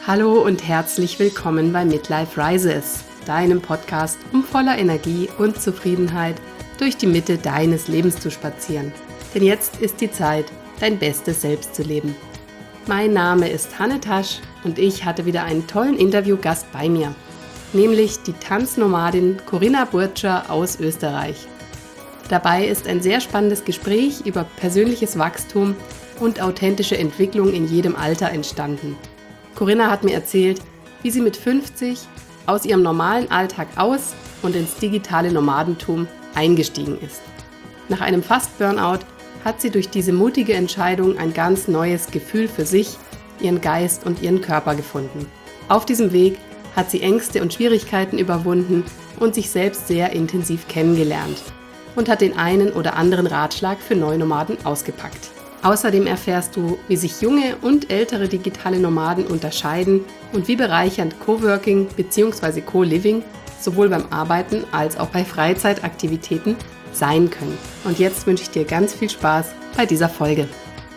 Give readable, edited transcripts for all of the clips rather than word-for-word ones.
Hallo und herzlich willkommen bei Midlife Rises, deinem Podcast, um voller Energie und Zufriedenheit durch die Mitte deines Lebens zu spazieren. Denn jetzt ist die Zeit, dein bestes Selbst zu leben. Mein Name ist Hanne Tasch und ich hatte wieder einen tollen Interviewgast bei mir, nämlich die Tanznomadin Corinna Burtscher aus Österreich. Dabei ist ein sehr spannendes Gespräch über persönliches Wachstum und authentische Entwicklung in jedem Alter entstanden. Corinna hat mir erzählt, wie sie mit 50 aus ihrem normalen Alltag aus und ins digitale Nomadentum eingestiegen ist. Nach einem Fast-Burnout hat sie durch diese mutige Entscheidung ein ganz neues Gefühl für sich, ihren Geist und ihren Körper gefunden. Auf diesem Weg hat sie Ängste und Schwierigkeiten überwunden und sich selbst sehr intensiv kennengelernt und hat den einen oder anderen Ratschlag für Neunomaden ausgepackt. Außerdem erfährst du, wie sich junge und ältere digitale Nomaden unterscheiden und wie bereichernd Coworking bzw. Co-Living sowohl beim Arbeiten als auch bei Freizeitaktivitäten sein können. Und jetzt wünsche ich dir ganz viel Spaß bei dieser Folge.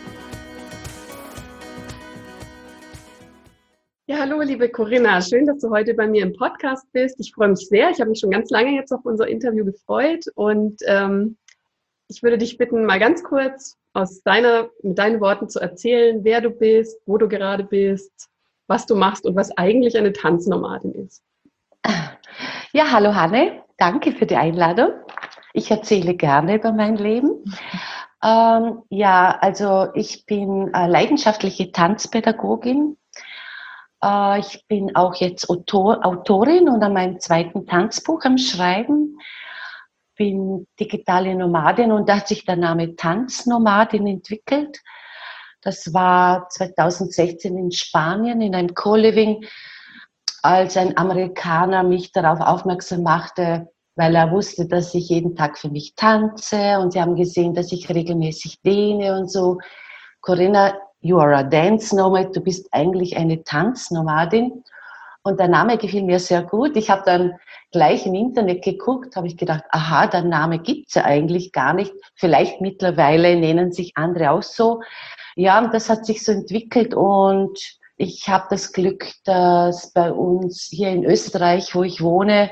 Ja, hallo liebe Corinna, schön, dass du heute bei mir im Podcast bist. Ich freue mich sehr. Ich habe mich schon ganz lange jetzt auf unser Interview gefreut und ich würde dich bitten, mal ganz kurz mit deinen Worten zu erzählen, wer du bist, wo du gerade bist, was du machst und was eigentlich eine Tanznomadin ist. Ja, hallo Hanne, danke für die Einladung. Ich erzähle gerne über mein Leben. Also ich bin leidenschaftliche Tanzpädagogin. Ich bin auch jetzt Autorin und an meinem zweiten Tanzbuch am Schreiben. Bin digitale Nomadin und da hat sich der Name Tanznomadin entwickelt. Das war 2016 in Spanien in einem Co-Living, als ein Amerikaner mich darauf aufmerksam machte, weil er wusste, dass ich jeden Tag für mich tanze und sie haben gesehen, dass ich regelmäßig dehne und so. Corinna, you are a dance nomad, du bist eigentlich eine Tanznomadin. Und der Name gefiel mir sehr gut. Ich habe dann gleich im Internet geguckt, habe ich gedacht, aha, der Name gibt's ja eigentlich gar nicht. Vielleicht mittlerweile nennen sich andere auch so. Ja, und das hat sich so entwickelt und ich habe das Glück, dass bei uns hier in Österreich, wo ich wohne,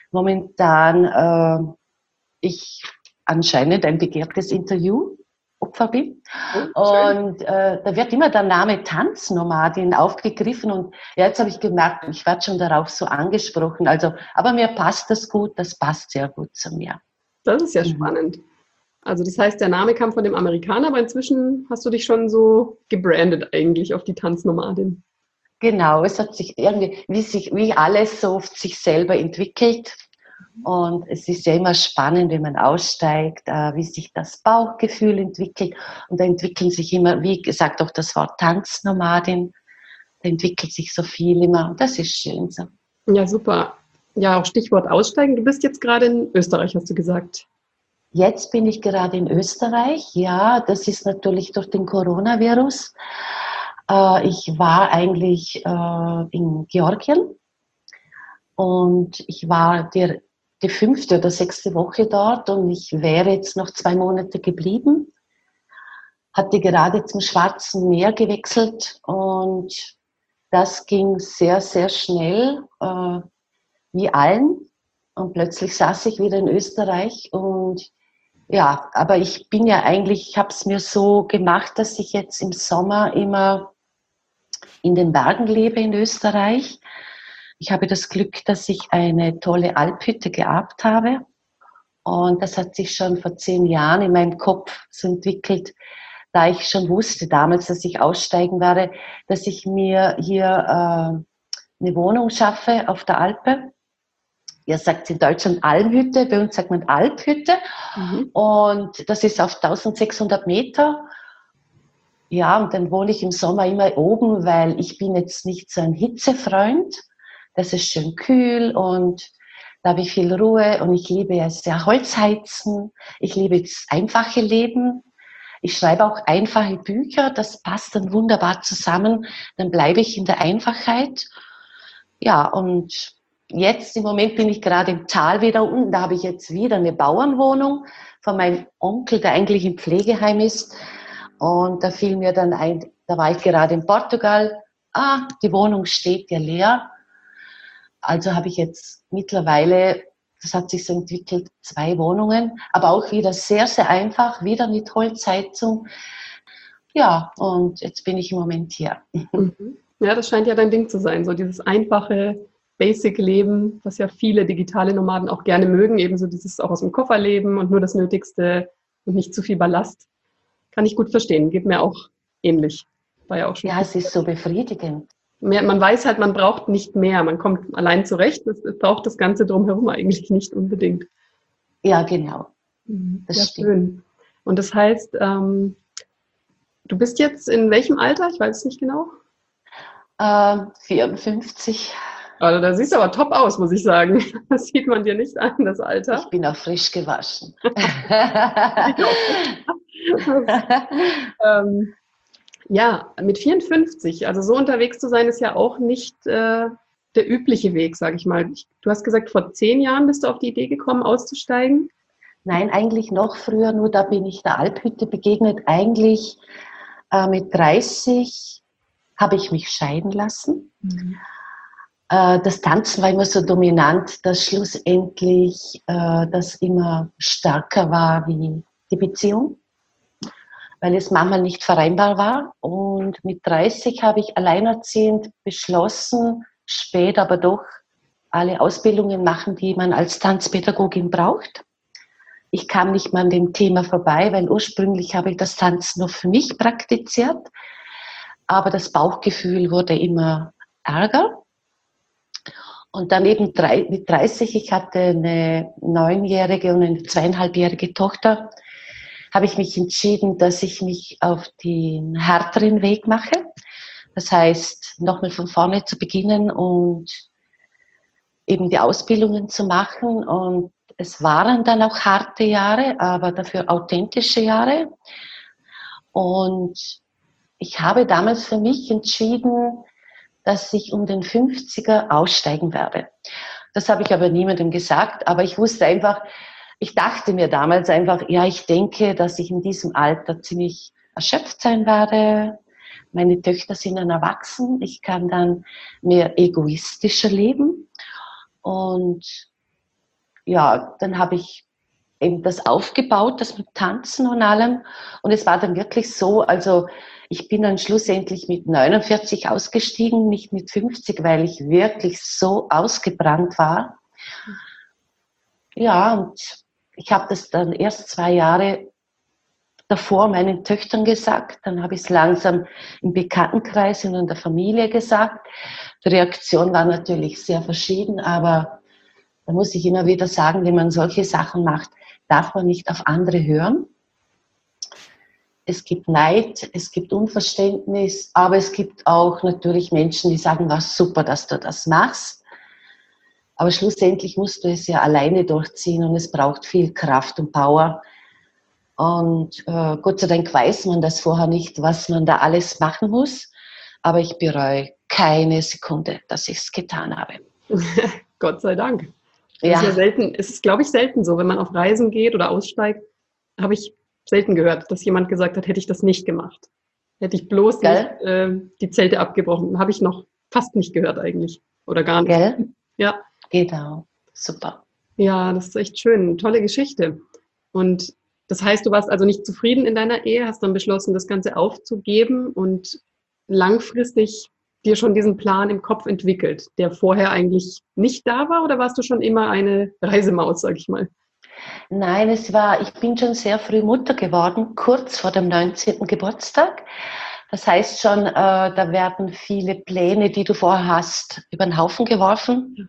momentan ich anscheinend ein begehrtes Interviewopfer bin. Und da wird immer der Name Tanznomadin aufgegriffen und ja, jetzt habe ich gemerkt, ich werde schon darauf so angesprochen. Also, aber mir passt das gut, das passt sehr gut zu mir. Das ist ja spannend. Also das heißt, der Name kam von dem Amerikaner, aber inzwischen hast du dich schon so gebrandet eigentlich auf die Tanznomadin. Genau, es hat sich irgendwie, wie alles so sich selber entwickelt. Und es ist ja immer spannend, wenn man aussteigt, wie sich das Bauchgefühl entwickelt. Und da entwickeln sich immer, wie gesagt, auch das Wort Tanznomadin, da entwickelt sich so viel immer. Und das ist schön so. Ja, super. Ja, auch Stichwort aussteigen. Du bist jetzt gerade in Österreich, hast du gesagt. Jetzt bin ich gerade in Österreich. Ja, das ist natürlich durch den Coronavirus. Ich war eigentlich in Georgien und ich war die 5. oder 6. Woche dort und ich wäre jetzt noch 2 Monate geblieben. Hatte gerade zum Schwarzen Meer gewechselt und das ging sehr, sehr schnell, wie allen. Und plötzlich saß ich wieder in Österreich und ja, aber ich bin ja eigentlich, ich habe es mir so gemacht, dass ich jetzt im Sommer immer in den Bergen lebe in Österreich. Ich habe das Glück, dass ich eine tolle Alphütte geerbt habe. Und das hat sich schon vor 10 Jahren in meinem Kopf so entwickelt, da ich schon wusste damals, dass ich aussteigen werde, dass ich mir hier eine Wohnung schaffe auf der Alpe. Ihr sagt in Deutschland Almhütte, bei uns sagt man Alphütte. Und das ist auf 1600 Meter. Ja, und dann wohne ich im Sommer immer oben, weil ich bin jetzt nicht so ein Hitzefreund. Das ist schön kühl und da habe ich viel Ruhe und ich liebe ja sehr Holzheizen. Ich liebe das einfache Leben. Ich schreibe auch einfache Bücher, das passt dann wunderbar zusammen. Dann bleibe ich in der Einfachheit. Ja, und jetzt im Moment bin ich gerade im Tal wieder unten. Da habe ich jetzt wieder eine Bauernwohnung von meinem Onkel, der eigentlich im Pflegeheim ist. Und da fiel mir dann ein, da war ich gerade in Portugal, die Wohnung steht ja leer. Also habe ich jetzt mittlerweile, das hat sich so entwickelt, 2 Wohnungen, aber auch wieder sehr, sehr einfach, wieder mit Holzheizung. Ja, und jetzt bin ich im Moment hier. Mhm. Ja, das scheint ja dein Ding zu sein, so dieses einfache Basic-Leben, was ja viele digitale Nomaden auch gerne mögen, ebenso dieses auch aus dem Koffer leben und nur das Nötigste und nicht zu viel Ballast. Kann ich gut verstehen, geht mir auch ähnlich. War ja auch schon Ja, viel. es ist so befriedigend. Man weiß halt, man braucht nicht mehr, man kommt allein zurecht, es braucht das Ganze drumherum eigentlich nicht unbedingt. Ja, genau, Ja, das stimmt. schön. Und das heißt, du bist jetzt in welchem Alter? Ich weiß es nicht genau. 54. Also da siehst du aber top aus, muss ich sagen. Das sieht man dir nicht an, das Ich Alter. bin auch frisch gewaschen. Ähm, ja, mit 54, also so unterwegs zu sein, ist ja auch nicht der übliche Weg, sage ich mal. Du hast gesagt, vor 10 Jahren bist du auf die Idee gekommen, auszusteigen. Nein, eigentlich noch früher, nur da bin ich der Alphütte begegnet. Eigentlich mit 30 habe ich mich scheiden lassen. Mhm. Das Tanzen war immer so dominant, dass schlussendlich das immer stärker war wie die Beziehung, weil es manchmal nicht vereinbar war. Und mit 30 habe ich alleinerziehend beschlossen, spät aber doch alle Ausbildungen machen, die man als Tanzpädagogin braucht. Ich kam nicht mal an dem Thema vorbei, weil ursprünglich habe ich das Tanzen nur für mich praktiziert, aber das Bauchgefühl wurde immer ärger. Und dann eben mit 30, ich hatte eine 9-jährige und eine 2,5-jährige Tochter, habe ich mich entschieden, dass ich mich auf den härteren Weg mache. Das heißt, nochmal von vorne zu beginnen und eben die Ausbildungen zu machen. Und es waren dann auch harte Jahre, aber dafür authentische Jahre. Und ich habe damals für mich entschieden, dass ich um den 50er aussteigen werde. Das habe ich aber niemandem gesagt, aber ich wusste einfach, ich dachte mir damals einfach, ja, ich denke, dass ich in diesem Alter ziemlich erschöpft sein werde. Meine Töchter sind dann erwachsen, ich kann dann mehr egoistischer leben. Und ja, dann habe ich eben das aufgebaut, das mit Tanzen und allem. Und es war dann wirklich so, also ich bin dann schlussendlich mit 49 ausgestiegen, nicht mit 50, weil ich wirklich so ausgebrannt war. Ja, und ich habe das dann erst 2 Jahre davor meinen Töchtern gesagt, dann habe ich es langsam im Bekanntenkreis und in der Familie gesagt. Die Reaktion war natürlich sehr verschieden, aber da muss ich immer wieder sagen, wenn man solche Sachen macht, darf man nicht auf andere hören. Es gibt Neid, es gibt Unverständnis, aber es gibt auch natürlich Menschen, die sagen, was super, dass du das machst. Aber schlussendlich musst du es ja alleine durchziehen und es braucht viel Kraft und Power. Und Gott sei Dank weiß man das vorher nicht, was man da alles machen muss. Aber ich bereue keine Sekunde, dass ich es getan habe. Gott sei Dank. Das ist ja Ja, selten, es ist, glaube ich, selten so, wenn man auf Reisen geht oder aussteigt, habe ich selten gehört, dass jemand gesagt hat, hätte ich das nicht gemacht. Hätte ich bloß nicht gell? die Zelte abgebrochen. Habe ich noch fast nicht gehört eigentlich. Oder gar nicht. Gell? Ja, Genau. Super. ja, das ist echt schön. Tolle Geschichte. Und das heißt, du warst also nicht zufrieden in deiner Ehe, hast dann beschlossen, das Ganze aufzugeben und langfristig dir schon diesen Plan im Kopf entwickelt, der vorher eigentlich nicht da war, oder warst du schon immer eine Reisemaus, sag ich mal? Nein, ich bin schon sehr früh Mutter geworden, kurz vor dem 19. Geburtstag. Das heißt schon, da werden viele Pläne, die du vorher hast, über den Haufen geworfen.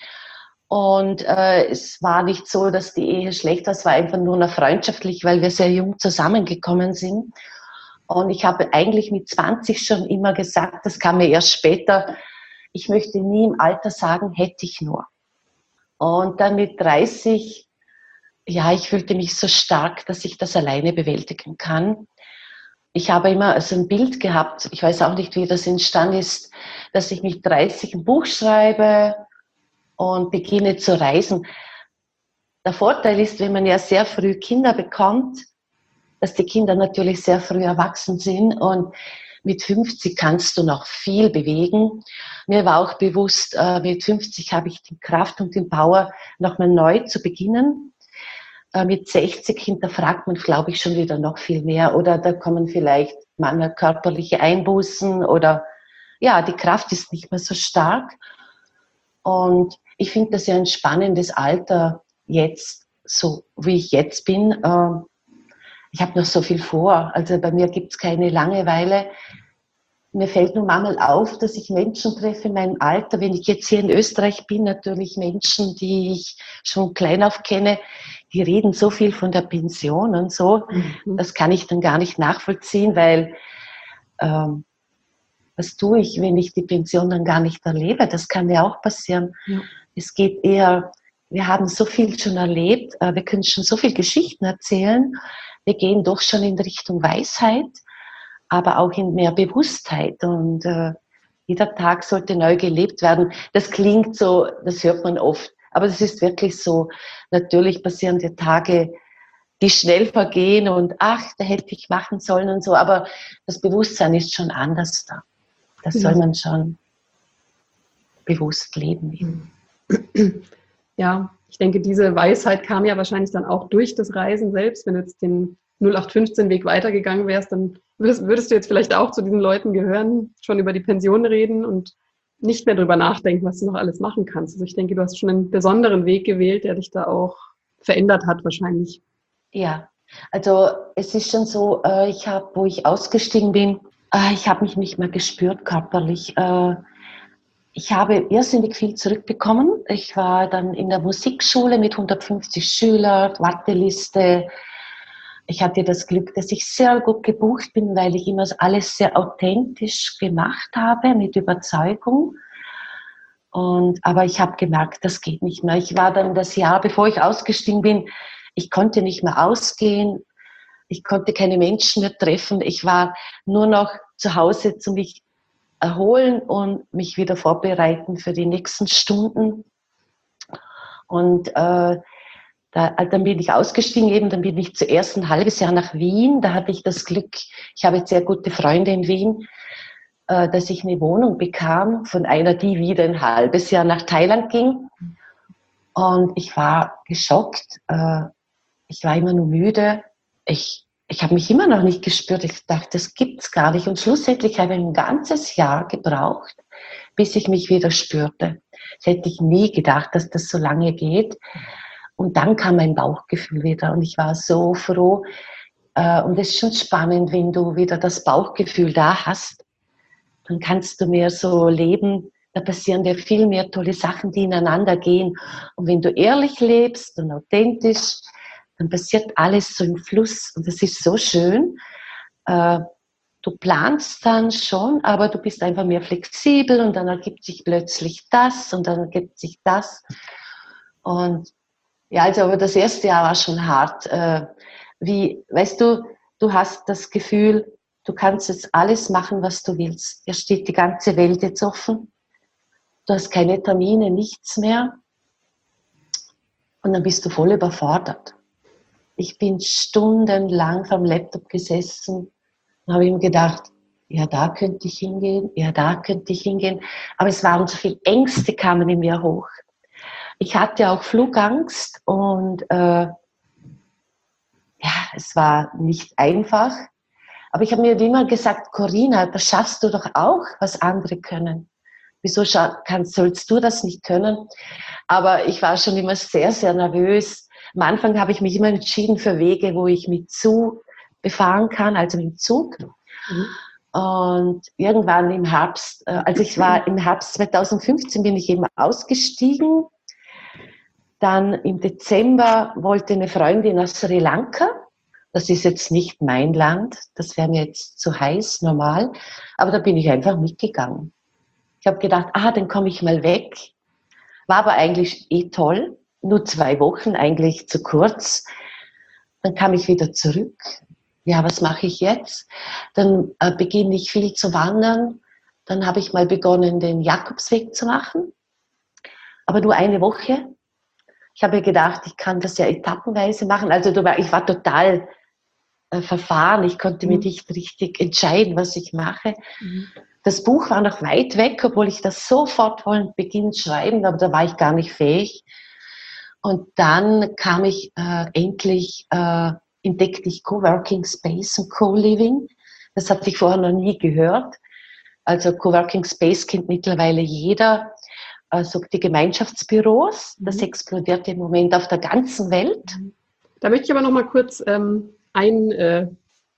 Und es war nicht so, dass die Ehe schlecht war, es war einfach nur noch freundschaftlich, weil wir sehr jung zusammengekommen sind. Und ich habe eigentlich mit 20 schon immer gesagt, das kam mir erst später, ich möchte nie im Alter sagen, hätte ich nur. Und dann mit 30, ja, ich fühlte mich so stark, dass ich das alleine bewältigen kann. Ich habe immer so ein Bild gehabt, ich weiß auch nicht, wie das entstanden ist, dass ich mit 30 ein Buch schreibe und beginne zu reisen. Der Vorteil ist, wenn man ja sehr früh Kinder bekommt, dass die Kinder natürlich sehr früh erwachsen sind und mit 50 kannst du noch viel bewegen. Mir war auch bewusst, mit 50 habe ich die Kraft und den Power, nochmal neu zu beginnen. Mit 60 hinterfragt man, glaube ich, schon wieder noch viel mehr. Oder da kommen vielleicht manchmal körperliche Einbußen oder ja, die Kraft ist nicht mehr so stark. Und ich finde das ja ein spannendes Alter jetzt, so wie ich jetzt bin. Ich habe noch so viel vor. Also bei mir gibt es keine Langeweile. Mir fällt nun manchmal auf, dass ich Menschen treffe in meinem Alter, wenn ich jetzt hier in Österreich bin, natürlich Menschen, die ich schon klein auf kenne, die reden so viel von der Pension und so. Das kann ich dann gar nicht nachvollziehen, weil was tue ich, wenn ich die Pension dann gar nicht erlebe? Das kann ja auch passieren. Ja. Es geht eher, wir haben so viel schon erlebt, wir können schon so viele Geschichten erzählen, wir gehen doch schon in Richtung Weisheit, aber auch in mehr Bewusstheit und jeder Tag sollte neu gelebt werden. Das klingt so, das hört man oft, aber es ist wirklich so. Natürlich passieren die Tage, die schnell vergehen und ach, da hätte ich machen sollen und so, aber das Bewusstsein ist schon anders da. Das soll man schon bewusst leben. Ja, ich denke, diese Weisheit kam ja wahrscheinlich dann auch durch das Reisen selbst. Wenn du jetzt den 0815-Weg weitergegangen wärst, dann würdest du jetzt vielleicht auch zu diesen Leuten gehören, schon über die Pension reden und nicht mehr darüber nachdenken, was du noch alles machen kannst. Also ich denke, du hast schon einen besonderen Weg gewählt, der dich da auch verändert hat wahrscheinlich. Ja, also es ist schon so, wo ich ausgestiegen bin, ich habe mich nicht mehr gespürt körperlich. Ich habe irrsinnig viel zurückbekommen. Ich war dann in der Musikschule mit 150 Schülern, Warteliste. Ich hatte das Glück, dass ich sehr gut gebucht bin, weil ich immer alles sehr authentisch gemacht habe, mit Überzeugung. Aber ich habe gemerkt, das geht nicht mehr. Ich war dann das Jahr, bevor ich ausgestiegen bin, ich konnte nicht mehr ausgehen. Ich konnte keine Menschen mehr treffen. Ich war nur noch zu Hause zu mich erholen und mich wieder vorbereiten für die nächsten Stunden. Und dann bin ich ausgestiegen eben, dann bin ich zuerst ein halbes Jahr nach Wien. Da hatte ich das Glück, ich habe jetzt sehr gute Freunde in Wien, dass ich eine Wohnung bekam von einer, die wieder ein halbes Jahr nach Thailand ging. Und ich war geschockt. Ich war immer nur müde. Ich habe mich immer noch nicht gespürt. Ich dachte, das gibt's gar nicht. Und schlussendlich habe ich ein ganzes Jahr gebraucht, bis ich mich wieder spürte. Das hätte ich nie gedacht, dass das so lange geht. Und dann kam mein Bauchgefühl wieder. Und ich war so froh. Und es ist schon spannend, wenn du wieder das Bauchgefühl da hast. Dann kannst du mehr so leben. Da passieren dir viel mehr tolle Sachen, die ineinander gehen. Und wenn du ehrlich lebst und authentisch, dann passiert alles so im Fluss und das ist so schön. Du planst dann schon, aber du bist einfach mehr flexibel und dann ergibt sich plötzlich das und dann ergibt sich das. Und ja, also aber das erste Jahr war schon hart. Weißt du, du hast das Gefühl, du kannst jetzt alles machen, was du willst. Dir steht die ganze Welt jetzt offen. Du hast keine Termine, nichts mehr. Und dann bist du voll überfordert. Ich bin stundenlang vom Laptop gesessen und habe ihm gedacht, ja, da könnte ich hingehen, ja, da könnte ich hingehen. Aber es waren so viele Ängste, kamen in mir hoch. Ich hatte auch Flugangst und ja, es war nicht einfach. Aber ich habe mir immer gesagt, Corinna, das schaffst du doch auch, was andere können. Wieso sollst du das nicht können? Aber ich war schon immer sehr, sehr nervös. Am Anfang habe ich mich immer entschieden für Wege, wo ich mit Zug befahren kann, also mit dem Zug. Und irgendwann im Herbst, im Herbst 2015 bin ich eben ausgestiegen. Dann im Dezember wollte eine Freundin aus Sri Lanka. Das ist jetzt nicht mein Land, das wäre mir jetzt zu heiß, normal. Aber da bin ich einfach mitgegangen. Ich habe gedacht, dann komme ich mal weg. War aber eigentlich toll. Nur 2 Wochen, eigentlich zu kurz. Dann kam ich wieder zurück. Ja, was mache ich jetzt? Dann beginne ich viel zu wandern. Dann habe ich mal begonnen, den Jakobsweg zu machen. Aber nur 1 Woche. Ich habe gedacht, ich kann das ja etappenweise machen. Also ich war total verfahren. Ich konnte mich nicht richtig entscheiden, was ich mache. Das Buch war noch weit weg, obwohl ich das sofort wollte beginnen zu schreiben, aber da war ich gar nicht fähig. Und dann kam ich endlich, entdeckte ich Coworking Space und Co-Living. Das hatte ich vorher noch nie gehört. Also Coworking Space kennt mittlerweile jeder. Also die Gemeinschaftsbüros, das explodiert im Moment auf der ganzen Welt. Da möchte ich aber noch mal kurz einklinken,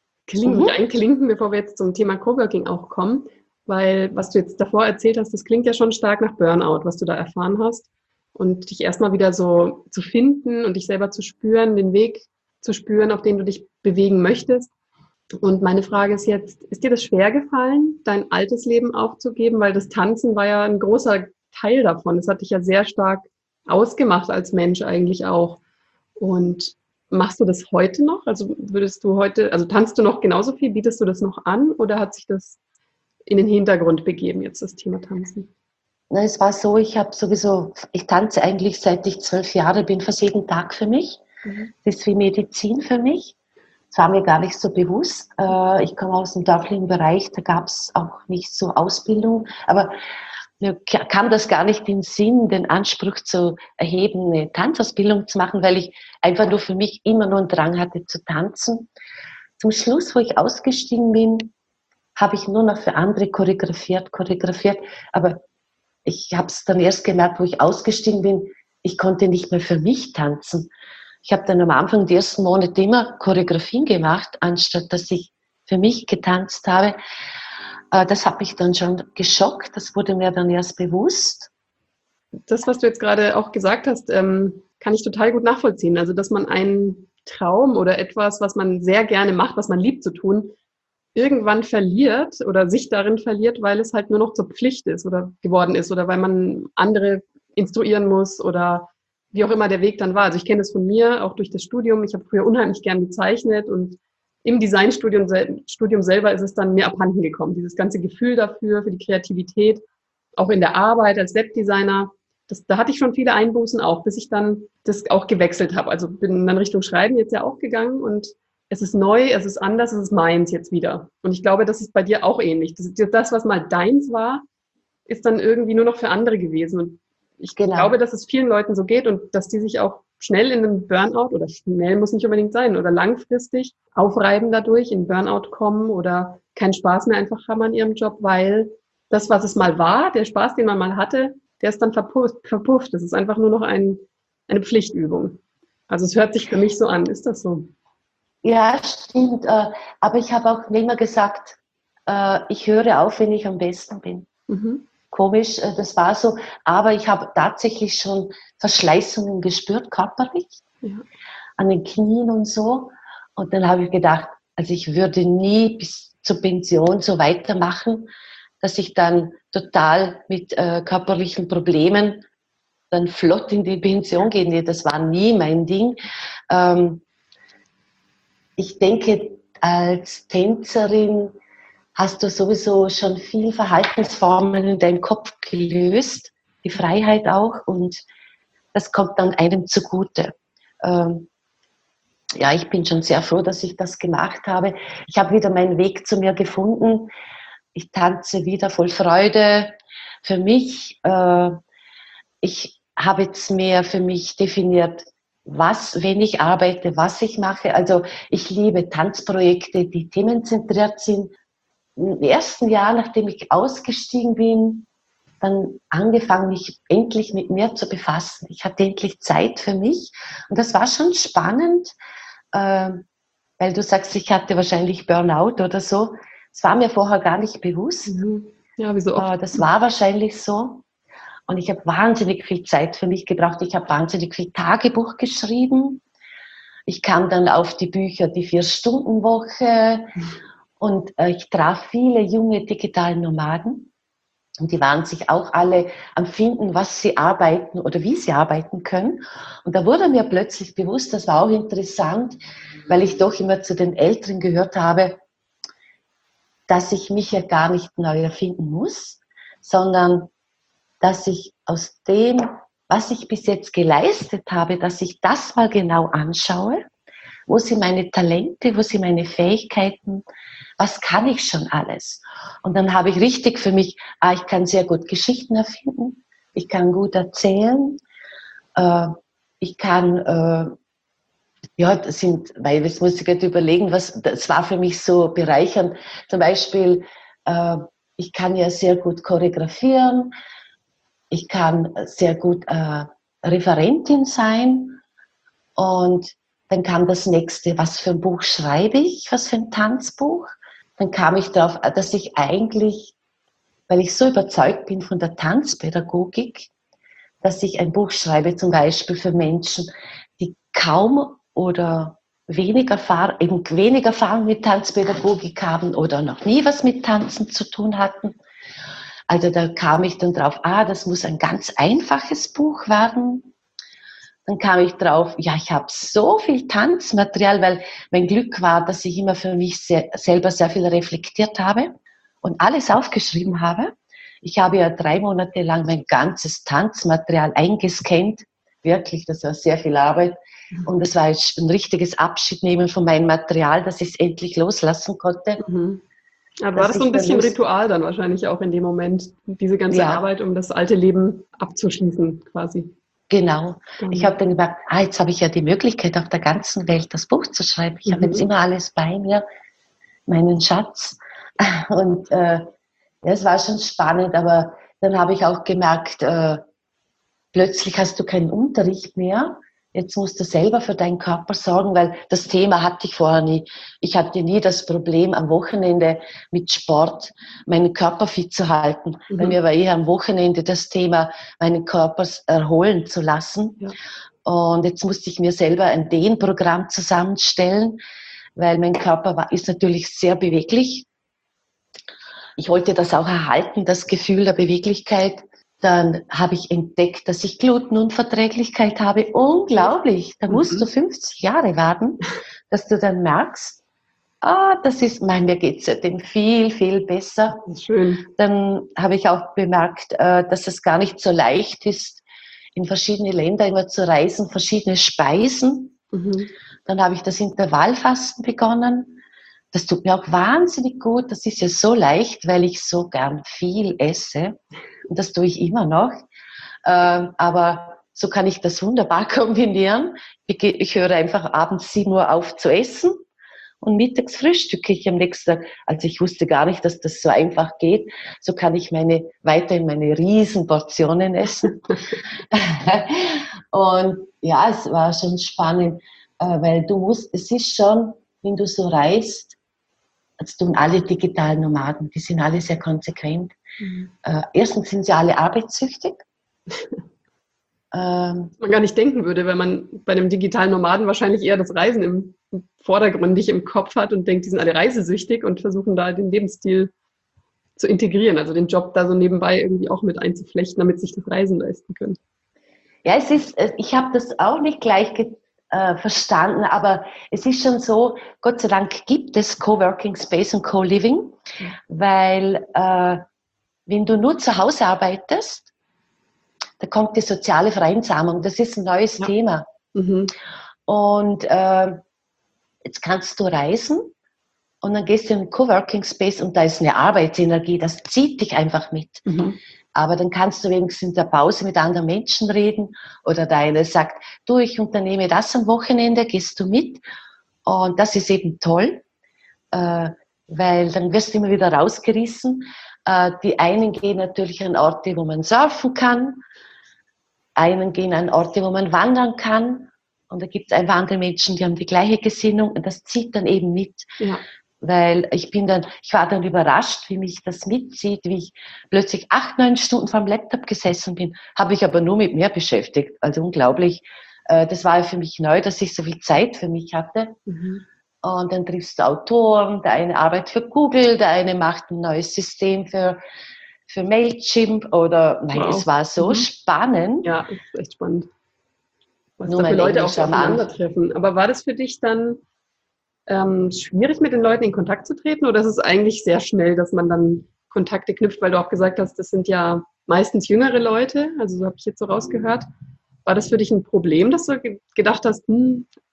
bevor wir jetzt zum Thema Coworking auch kommen, weil was du jetzt davor erzählt hast, das klingt ja schon stark nach Burnout, was du da erfahren hast. Und dich erstmal wieder so zu finden und dich selber zu spüren, den Weg zu spüren, auf den du dich bewegen möchtest. Und meine Frage ist jetzt, ist dir das schwer gefallen, dein altes Leben aufzugeben? Weil das Tanzen war ja ein großer Teil davon. Das hat dich ja sehr stark ausgemacht als Mensch eigentlich auch. Und machst du das heute noch? Also tanzt du noch genauso viel? Bietest du das noch an? Oder hat sich das in den Hintergrund begeben, jetzt das Thema Tanzen? Na, es war so, ich tanze eigentlich seit ich 12 Jahre bin, fast jeden Tag für mich. Das ist wie Medizin für mich. Das war mir gar nicht so bewusst. Ich komme aus dem dörflichen Bereich, da gab es auch nicht so Ausbildung, aber mir kam das gar nicht in den Sinn, den Anspruch zu erheben, eine Tanzausbildung zu machen, weil ich einfach nur für mich immer nur einen Drang hatte zu tanzen. Zum Schluss, wo ich ausgestiegen bin, habe ich nur noch für andere choreografiert, aber ich habe es dann erst gemerkt, wo ich ausgestiegen bin, ich konnte nicht mehr für mich tanzen. Ich habe dann am Anfang der ersten Monate immer Choreografien gemacht, anstatt dass ich für mich getanzt habe. Das hat mich dann schon geschockt, das wurde mir dann erst bewusst. Das, was du jetzt gerade auch gesagt hast, kann ich total gut nachvollziehen. Also, dass man einen Traum oder etwas, was man sehr gerne macht, was man liebt zu tun, irgendwann verliert oder sich darin verliert, weil es halt nur noch zur Pflicht ist oder geworden ist oder weil man andere instruieren muss oder wie auch immer der Weg dann war. Also ich kenne das von mir, auch durch das Studium. Ich habe früher unheimlich gern gezeichnet und im Designstudium selber ist es dann mir abhanden gekommen. Dieses ganze Gefühl dafür, für die Kreativität, auch in der Arbeit als Webdesigner, da hatte ich schon viele Einbußen auch, bis ich dann das auch gewechselt habe. Also bin dann Richtung Schreiben jetzt ja auch gegangen und es ist neu, es ist anders, es ist meins jetzt wieder. Und ich glaube, das ist bei dir auch ähnlich. Das, was mal deins war, ist dann irgendwie nur noch für andere gewesen. Und ich glaube, dass es vielen Leuten so geht und dass die sich auch schnell in einem Burnout, oder schnell muss nicht unbedingt sein, oder langfristig aufreiben dadurch, in Burnout kommen oder keinen Spaß mehr einfach haben an ihrem Job, weil das, was es mal war, der Spaß, den man mal hatte, der ist dann verpufft. Das ist einfach nur noch eine Pflichtübung. Also es hört sich für mich so an. Ist das so? Ja, stimmt. Aber ich habe auch immer gesagt, ich höre auf, wenn ich am besten bin. Komisch, das war so. Aber ich habe tatsächlich schon Verschleißungen gespürt, körperlich, an den Knien und so. Und dann habe ich gedacht, also ich würde nie bis zur Pension so weitermachen, dass ich dann total mit körperlichen Problemen dann flott in die Pension gehe. Nee, das war nie mein Ding. Ich denke, als Tänzerin hast du sowieso schon viel Verhaltensformen in deinem Kopf gelöst, die Freiheit auch, und das kommt dann einem zugute. Ja, ich bin schon sehr froh, dass ich das gemacht habe. Ich habe wieder meinen Weg zu mir gefunden. Ich tanze wieder voll Freude. Für mich, ich habe jetzt mehr für mich definiert, wenn ich arbeite, was ich mache. Also ich liebe Tanzprojekte, die themenzentriert sind. Im ersten Jahr, nachdem ich ausgestiegen bin, dann angefangen, mich endlich mit mir zu befassen. Ich hatte endlich Zeit für mich und das war schon spannend, weil du sagst, ich hatte wahrscheinlich Burnout oder so. Das war mir vorher gar nicht bewusst. Ja, wie so oft. Das war wahrscheinlich so. Und ich habe wahnsinnig viel Zeit für mich gebraucht. Ich habe wahnsinnig viel Tagebuch geschrieben. Ich kam dann auf die Bücher, die 4-Stunden-Woche. Und ich traf viele junge digitale Nomaden. Und die waren sich auch alle am Finden, was sie arbeiten oder wie sie arbeiten können. Und da wurde mir plötzlich bewusst, das war auch interessant, weil ich doch immer zu den Älteren gehört habe, dass ich mich ja gar nicht neu erfinden muss, sondern dass ich aus dem, was ich bis jetzt geleistet habe, dass ich das mal genau anschaue, Wo sind meine Talente? Wo sind meine Fähigkeiten? Was kann ich schon alles? Und dann habe ich richtig für mich, ich kann sehr gut Geschichten erfinden, ich kann gut erzählen, ich kann, weil jetzt muss ich gerade überlegen, das war für mich so bereichernd. Zum Beispiel, ich kann ja sehr gut choreografieren, ich kann sehr gut Referentin sein und dann kam das nächste, was für ein Buch schreibe ich, was für ein Tanzbuch. Dann kam ich darauf, dass ich eigentlich, weil ich so überzeugt bin von der Tanzpädagogik, dass ich ein Buch schreibe, zum Beispiel für Menschen, die kaum oder wenig Erfahrung mit Tanzpädagogik haben oder noch nie was mit Tanzen zu tun hatten. Also da kam ich dann drauf, das muss ein ganz einfaches Buch werden. Dann kam ich drauf, ich habe so viel Tanzmaterial, weil mein Glück war, dass ich immer für mich selber sehr viel reflektiert habe und alles aufgeschrieben habe. Ich habe ja 3 Monate lang mein ganzes Tanzmaterial eingescannt. Wirklich, das war sehr viel Arbeit. Und es war ein richtiges Abschiednehmen von meinem Material, dass ich es endlich loslassen konnte. Mhm. Aber war das so ein bisschen Ritual dann wahrscheinlich auch in dem Moment, diese ganze Arbeit, um das alte Leben abzuschließen quasi? Genau. Ich habe dann gedacht, jetzt habe ich ja die Möglichkeit, auf der ganzen Welt das Buch zu schreiben. Ich habe jetzt immer alles bei mir, meinen Schatz. Und es war schon spannend, aber dann habe ich auch gemerkt, plötzlich hast du keinen Unterricht mehr. Jetzt musst du selber für deinen Körper sorgen, weil das Thema hatte ich vorher nie. Ich hatte nie das Problem, am Wochenende mit Sport meinen Körper fit zu halten. Bei mir war eher am Wochenende das Thema, meinen Körper erholen zu lassen. Ja. Und jetzt musste ich mir selber ein Dehnprogramm zusammenstellen, weil mein Körper ist natürlich sehr beweglich. Ich wollte das auch erhalten, das Gefühl der Beweglichkeit. Dann habe ich entdeckt, dass ich Glutenunverträglichkeit habe. Unglaublich. Da musst du 50 Jahre warten, dass du dann merkst, mir geht es seitdem viel, viel besser. Schön. Dann habe ich auch bemerkt, dass es gar nicht so leicht ist, in verschiedene Länder immer zu reisen, verschiedene Speisen. Dann habe ich das Intervallfasten begonnen. Das tut mir auch wahnsinnig gut. Das ist ja so leicht, weil ich so gern viel esse. Und das tue ich immer noch. Aber so kann ich das wunderbar kombinieren. Ich höre einfach abends 7 Uhr auf zu essen und mittags frühstücke ich am nächsten Tag. Also ich wusste gar nicht, dass das so einfach geht. So kann ich weiterhin meine Riesenportionen essen. Und ja, es war schon spannend, weil es ist schon, wenn du so reist, das tun alle digitalen Nomaden, die sind alle sehr konsequent. Erstens sind sie alle arbeitssüchtig. Man gar nicht denken würde, wenn man bei einem digitalen Nomaden wahrscheinlich eher das Reisen vordergründig im Kopf hat und denkt, die sind alle reisesüchtig und versuchen da den Lebensstil zu integrieren, also den Job da so nebenbei irgendwie auch mit einzuflechten, damit sich das Reisen leisten können. Ja, ich habe das auch nicht gleich verstanden, aber es ist schon so, Gott sei Dank gibt es Coworking Space und Co-Living, weil wenn du nur zu Hause arbeitest, da kommt die soziale Vereinsamung. Das ist ein neues Thema. Und jetzt kannst du reisen und dann gehst du in einen Coworking Space und da ist eine Arbeitsenergie, das zieht dich einfach mit. Aber dann kannst du wenigstens in der Pause mit anderen Menschen reden oder der eine sagt, du, ich unternehme das am Wochenende, gehst du mit? Und das ist eben toll, weil dann wirst du immer wieder rausgerissen. Die einen gehen natürlich an Orte, wo man surfen kann. Einen gehen an Orte, wo man wandern kann. Und da gibt es einfach andere Menschen, die haben die gleiche Gesinnung. Und das zieht dann eben mit. Ja. Weil ich war dann überrascht, wie mich das mitzieht, wie ich plötzlich 8, 9 Stunden vor dem Laptop gesessen bin. Habe ich aber nur mit mir beschäftigt. Also unglaublich. Das war ja für mich neu, dass ich so viel Zeit für mich hatte. Und dann triffst du Autoren, der eine arbeitet für Google, der eine macht ein neues System für Mailchimp es war so spannend. Ja, das ist echt spannend. Was da für Leute auch aufeinandertreffen. Aber war das für dich dann schwierig, mit den Leuten in Kontakt zu treten oder ist es eigentlich sehr schnell, dass man dann Kontakte knüpft, weil du auch gesagt hast, das sind ja meistens jüngere Leute, also so habe ich jetzt so rausgehört. War das für dich ein Problem, dass du gedacht hast,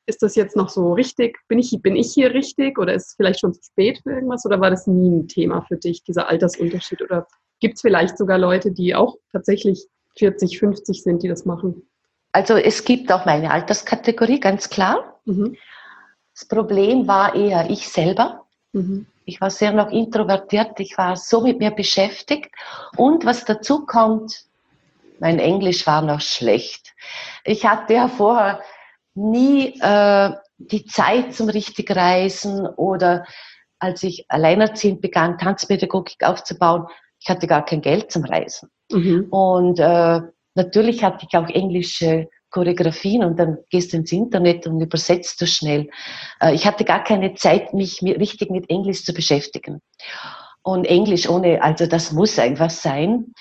ist das jetzt noch so richtig? Bin ich hier richtig oder ist es vielleicht schon zu spät für irgendwas oder war das nie ein Thema für dich, dieser Altersunterschied? Oder gibt es vielleicht sogar Leute, die auch tatsächlich 40, 50 sind, die das machen? Also es gibt auch meine Alterskategorie, ganz klar. Mhm. Das Problem war eher ich selber. Mhm. Ich war sehr noch introvertiert, ich war so mit mir beschäftigt. Und was dazu kommt, mein Englisch war noch schlecht. Ich hatte ja vorher nie die Zeit zum richtig Reisen oder als ich alleinerziehend begann, Tanzpädagogik aufzubauen, ich hatte gar kein Geld zum Reisen. Mhm. Und natürlich hatte ich auch englische Choreografien und dann gehst du ins Internet und übersetzt du schnell. Ich hatte gar keine Zeit, mich richtig mit Englisch zu beschäftigen. Und Englisch also das muss einfach sein.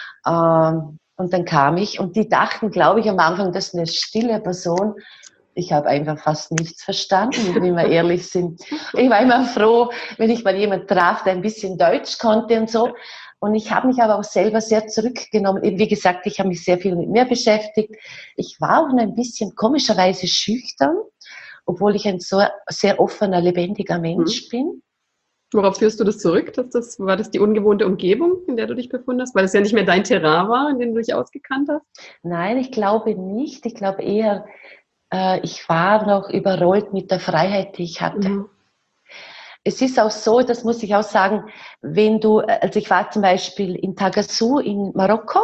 Und dann kam ich und die dachten, glaube ich, am Anfang, das ist eine stille Person. Ich habe einfach fast nichts verstanden, wenn wir ehrlich sind. Ich war immer froh, wenn ich mal jemanden traf, der ein bisschen Deutsch konnte und so. Und ich habe mich aber auch selber sehr zurückgenommen. Eben wie gesagt, ich habe mich sehr viel mit mir beschäftigt. Ich war auch ein bisschen komischerweise schüchtern, obwohl ich ein so sehr offener, lebendiger Mensch bin. Worauf führst du das zurück? War das die ungewohnte Umgebung, in der du dich befunden hast? Weil es ja nicht mehr dein Terrain war, in dem du dich ausgekannt hast? Nein, ich glaube nicht. Ich glaube eher, ich war noch überrollt mit der Freiheit, die ich hatte. Mhm. Es ist auch so, das muss ich auch sagen, also ich war zum Beispiel in Tagassou in Marokko,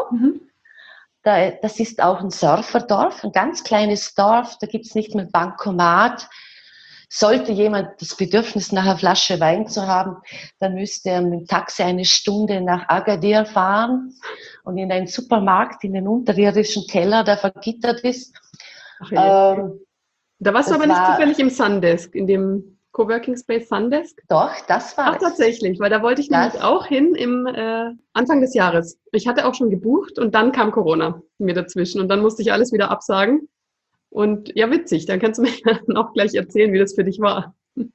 das ist auch ein Surferdorf, ein ganz kleines Dorf, da gibt es nicht mehr Bankomat. Sollte jemand das Bedürfnis nach einer Flasche Wein zu haben, dann müsste er mit dem Taxi eine Stunde nach Agadir fahren und in einen Supermarkt, in den unterirdischen Keller, der vergittert ist. Ach, ja. Da warst du Das aber nicht war, zufällig im Sundesk, in dem Coworking Space Sundesk? doch, das Ach, war es. tatsächlich, weil da wollte ich nämlich Das, auch hin im Anfang des Jahres. Ich hatte auch schon gebucht und dann kam Corona mir dazwischen und dann musste ich alles wieder absagen. Und ja, witzig, dann kannst du mir dann auch gleich erzählen, wie das für dich war.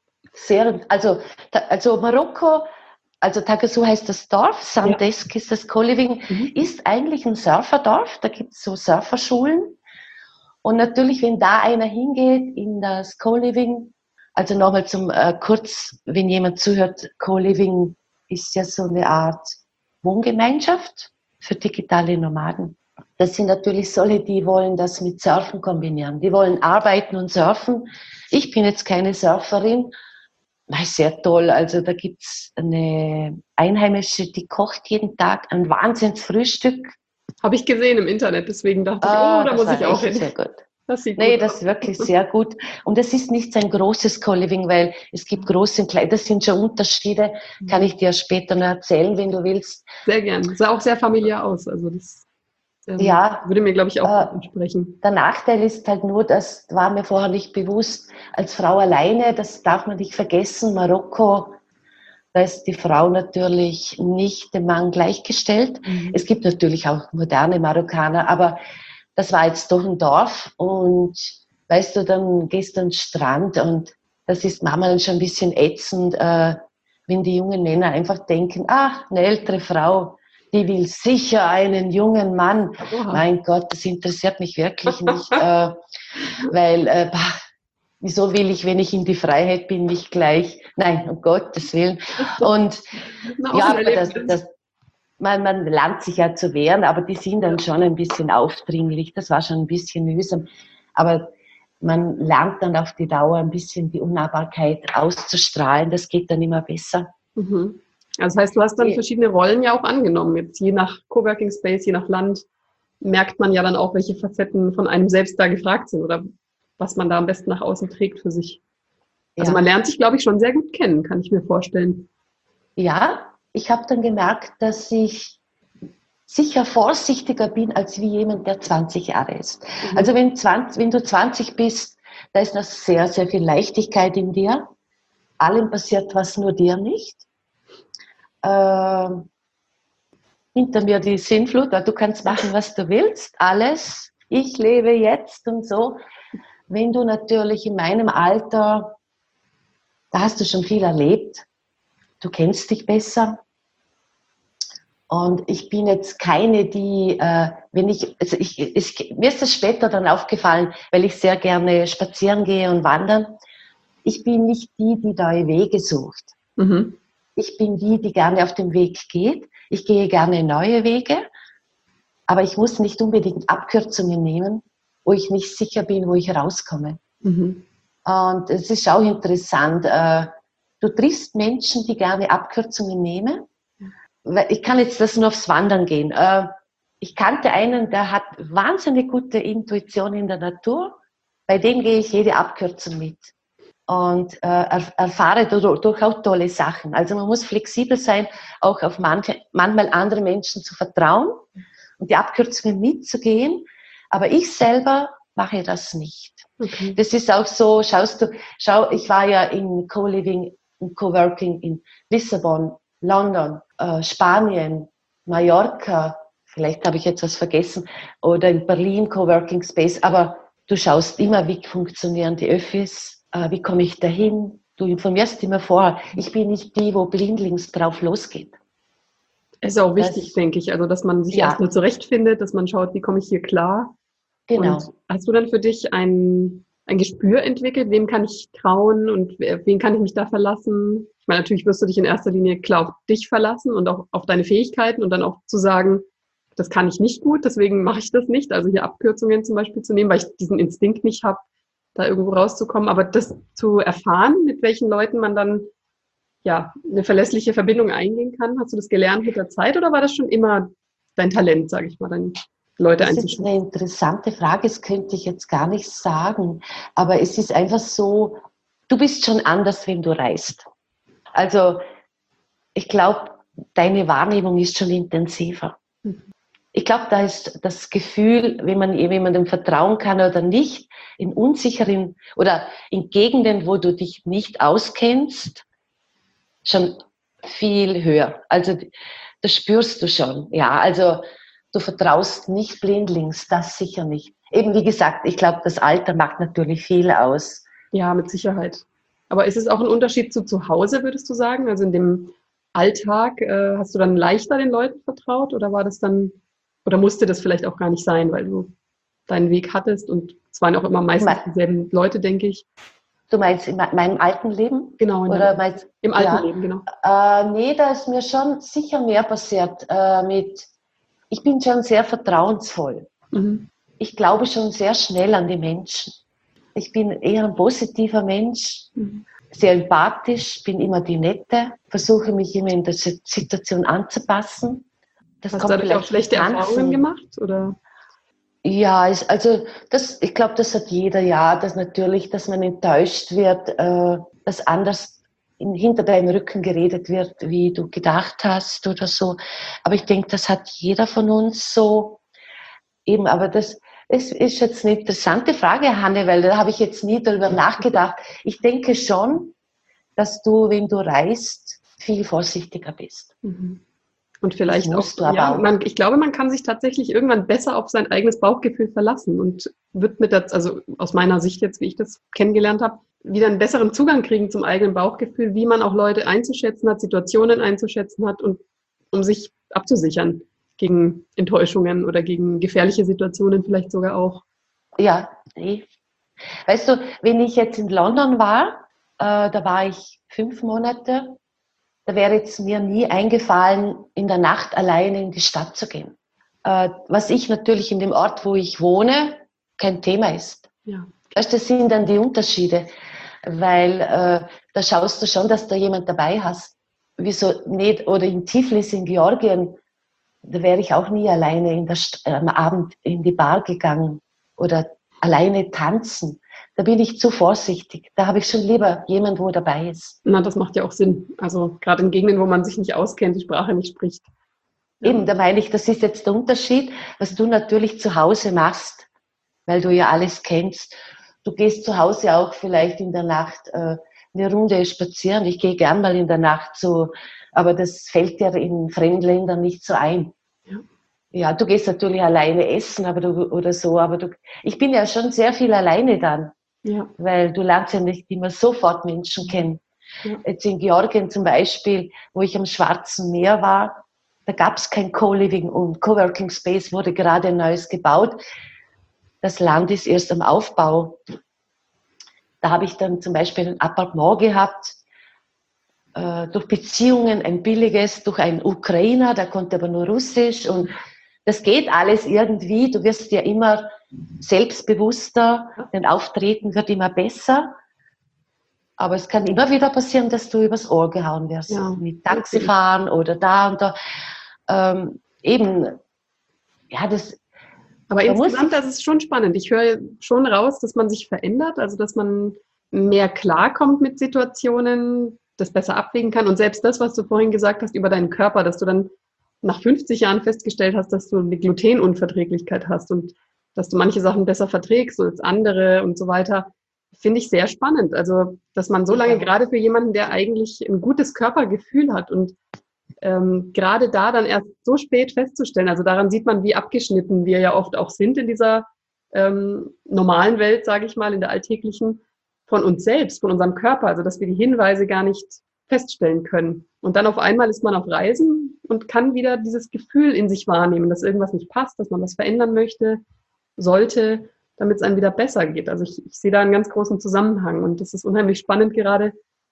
also Marokko, also Tagassou heißt das Dorf, Ja. Sandesk ist das Co-Living, Mhm. ist eigentlich ein Surferdorf, da gibt es so Surferschulen. Und natürlich, wenn da einer hingeht in das Co-Living, also nochmal zum kurz, wenn jemand zuhört, Co-Living ist ja so eine Art Wohngemeinschaft für digitale Nomaden. Das sind natürlich solche, die wollen das mit Surfen kombinieren. Die wollen arbeiten und surfen. Ich bin jetzt keine Surferin. Sehr toll. Also da gibt es eine Einheimische, die kocht jeden Tag ein Wahnsinnsfrühstück. Habe ich gesehen im Internet, deswegen dachte ich, oh, da Das muss war ich auch echt hin. sehr gut. Das sieht Nee, gut das ist aus. wirklich sehr gut. Und es ist nicht so ein großes Co-Living, weil es gibt große und kleine, das sind schon Unterschiede, kann ich dir später noch erzählen, wenn du willst. Sehr gern. Sah auch sehr familiär aus. Also das Ja, würde mir, glaube ich, auch gut entsprechen. der Nachteil ist halt nur, das war mir vorher nicht bewusst, als Frau alleine, das darf man nicht vergessen, Marokko, da ist die Frau natürlich nicht dem Mann gleichgestellt. Es gibt natürlich auch moderne Marokkaner, aber das war jetzt doch ein Dorf und weißt du, dann gehst du an den Strand und das ist manchmal dann schon ein bisschen ätzend, wenn die jungen Männer einfach denken, ach, eine ältere Frau, die will sicher einen jungen Mann. Oha. Mein Gott, das interessiert mich wirklich nicht, weil wieso will ich, wenn ich in die Freiheit bin, nicht gleich, nein, um Gottes Willen. Und ja, aber man lernt sich ja zu wehren, aber die sind dann schon ein bisschen aufdringlich. Das war schon ein bisschen mühsam. Aber man lernt dann auf die Dauer ein bisschen die Unnahbarkeit auszustrahlen. Das geht dann immer besser. Mhm. Also das heißt, du hast dann verschiedene Rollen ja auch angenommen. Jetzt je nach Coworking Space, je nach Land merkt man ja dann auch, welche Facetten von einem selbst da gefragt sind oder was man da am besten nach außen trägt für sich. Also man lernt sich, glaube ich, schon sehr gut kennen, kann ich mir vorstellen. Ja, ich habe dann gemerkt, dass ich sicher vorsichtiger bin als wie jemand, der 20 Jahre ist. Mhm. Also wenn du 20 bist, da ist noch sehr, sehr viel Leichtigkeit in dir. Allem passiert was, nur dir nicht. Hinter mir die Sinnflut, du kannst machen, was du willst, alles. Ich lebe jetzt und so. Wenn du natürlich in meinem Alter, da hast du schon viel erlebt, du kennst dich besser. Und ich bin jetzt keine, die, mir ist das später dann aufgefallen, weil ich sehr gerne spazieren gehe und wandern. Ich bin nicht die, die neue Wege sucht. Mhm. Ich bin die, die gerne auf dem Weg geht. Ich gehe gerne neue Wege, aber ich muss nicht unbedingt Abkürzungen nehmen, wo ich nicht sicher bin, wo ich rauskomme. Mhm. Und es ist auch interessant, du triffst Menschen, die gerne Abkürzungen nehmen. Ich kann jetzt das nur aufs Wandern gehen. Ich kannte einen, der hat wahnsinnig gute Intuition in der Natur. Bei dem gehe ich jede Abkürzung mit und erfahre dadurch auch tolle Sachen. Also man muss flexibel sein, auch auf manchmal andere Menschen zu vertrauen und die Abkürzungen mitzugehen. Aber ich selber mache das nicht. Okay. Das ist auch so, ich war ja in Co-Living, in Co-Working in Lissabon, London, Spanien, Mallorca, vielleicht habe ich jetzt was vergessen, oder in Berlin Co-Working Space, aber du schaust immer, wie funktionieren die Öffis, wie komme ich dahin, du informierst immer vorher. Ich bin nicht die, wo blindlings drauf losgeht. Ist auch wichtig, denke ich, also dass man sich erstmal zurechtfindet, dass man schaut, wie komme ich hier klar. Genau. Und hast du dann für dich ein Gespür entwickelt, wem kann ich trauen und wen kann ich mich da verlassen? Ich meine, natürlich wirst du dich in erster Linie klar auf dich verlassen und auch auf deine Fähigkeiten und dann auch zu sagen, das kann ich nicht gut, deswegen mache ich das nicht. Also hier Abkürzungen zum Beispiel zu nehmen, weil ich diesen Instinkt nicht habe, da irgendwo rauszukommen. Aber das zu erfahren, mit welchen Leuten man dann ja eine verlässliche Verbindung eingehen kann, hast du das gelernt mit der Zeit oder war das schon immer dein Talent, sage ich mal, dein Leute einzuschätzen? Das ist eine interessante Frage, das könnte ich jetzt gar nicht sagen. Aber es ist einfach so, du bist schon anders, wenn du reist. Also ich glaube, deine Wahrnehmung ist schon intensiver. Ich glaube, da ist das Gefühl, wenn man jemandem vertrauen kann oder nicht, in unsicheren oder in Gegenden, wo du dich nicht auskennst, schon viel höher. Also das spürst du schon. Ja, also du vertraust nicht blindlings, das sicher nicht. Eben wie gesagt, ich glaube, das Alter macht natürlich viel aus. Ja, mit Sicherheit. Aber ist es auch ein Unterschied zu Hause, würdest du sagen? Also in dem Alltag, hast du dann leichter den Leuten vertraut oder war das dann, oder musste das vielleicht auch gar nicht sein, weil du deinen Weg hattest und es waren auch immer meistens dieselben Leute, denke ich. Du meinst in meinem alten Leben? Genau, oder meinst, im alten Leben, genau. Nee, da ist mir schon sicher mehr passiert. Ich bin schon sehr vertrauensvoll. Mhm. Ich glaube schon sehr schnell an die Menschen. Ich bin eher ein positiver Mensch, sehr empathisch, bin immer die Nette, versuche mich immer in der Situation anzupassen. Das Hast du dadurch auch schlechte Erfahrungen gemacht? Oder? Ja, ich glaube, das hat jeder, dass man enttäuscht wird, dass anders hinter deinem Rücken geredet wird, wie du gedacht hast oder so. Aber ich denke, das hat jeder von uns so. Eben, aber das ist jetzt eine interessante Frage, Hanne, weil da habe ich jetzt nie darüber nachgedacht. Ich denke schon, dass du, wenn du reist, viel vorsichtiger bist. Mhm. Und vielleicht auch, ich glaube, man kann sich tatsächlich irgendwann besser auf sein eigenes Bauchgefühl verlassen und wird also aus meiner Sicht jetzt, wie ich das kennengelernt habe, wieder einen besseren Zugang kriegen zum eigenen Bauchgefühl, wie man auch Leute einzuschätzen hat, Situationen einzuschätzen hat und um sich abzusichern gegen Enttäuschungen oder gegen gefährliche Situationen vielleicht sogar auch. Ja, weißt du, wenn ich jetzt in London war, da war ich 5 Monate, da wäre jetzt mir nie eingefallen, in der Nacht alleine in die Stadt zu gehen. Was ich natürlich in dem Ort, wo ich wohne, kein Thema ist. Ja. Weißt, das sind dann die Unterschiede, weil da schaust du schon, dass da jemand dabei hast. Wieso nicht? Oder in Tiflis in Georgien, da wäre ich auch nie alleine am Abend in die Bar gegangen oder alleine tanzen. Da bin ich zu vorsichtig. Da habe ich schon lieber jemanden, wo dabei ist. Na, das macht ja auch Sinn. Also gerade in Gegenden, wo man sich nicht auskennt, die Sprache nicht spricht. Ja. Eben, da meine ich, das ist jetzt der Unterschied, was du natürlich zu Hause machst, weil du ja alles kennst. Du gehst zu Hause auch vielleicht in der Nacht eine Runde spazieren. Ich gehe gern mal in der Nacht so, aber das fällt dir in Fremdländern nicht so ein. Ja, du gehst natürlich alleine essen, ich bin ja schon sehr viel alleine dann, weil du lernst ja nicht immer sofort Menschen kennen. Ja. Jetzt in Georgien zum Beispiel, wo ich am Schwarzen Meer war, Da gab es kein Co-Living und Coworking Space wurde gerade ein neues gebaut. Das Land ist erst am Aufbau. Da habe ich dann zum Beispiel ein Appartement gehabt, durch Beziehungen ein billiges, durch einen Ukrainer, der konnte aber nur Russisch und das geht alles irgendwie. Du wirst ja immer selbstbewusster, dein Auftreten wird immer besser. Aber es kann immer wieder passieren, dass du übers Ohr gehauen wirst. Ja. Mit Taxifahren oder da und da. Eben, ja, das. Aber insgesamt, das ist schon spannend. Ich höre schon raus, dass man sich verändert, also dass man mehr klarkommt mit Situationen, das besser abwägen kann. Und selbst das, was du vorhin gesagt hast über deinen Körper, dass du dann nach 50 Jahren festgestellt hast, dass du eine Glutenunverträglichkeit hast und dass du manche Sachen besser verträgst als andere und so weiter, finde ich sehr spannend. Also, dass man so lange, gerade für jemanden, der eigentlich ein gutes Körpergefühl hat und gerade da dann erst so spät festzustellen, also daran sieht man, wie abgeschnitten wir ja oft auch sind in dieser normalen Welt, sage ich mal, in der alltäglichen, von uns selbst, von unserem Körper, also dass wir die Hinweise gar nicht feststellen können. Und dann auf einmal ist man auf Reisen und kann wieder dieses Gefühl in sich wahrnehmen, dass irgendwas nicht passt, dass man was verändern möchte, sollte, damit es einem wieder besser geht. Also ich sehe da einen ganz großen Zusammenhang und das ist unheimlich spannend gerade,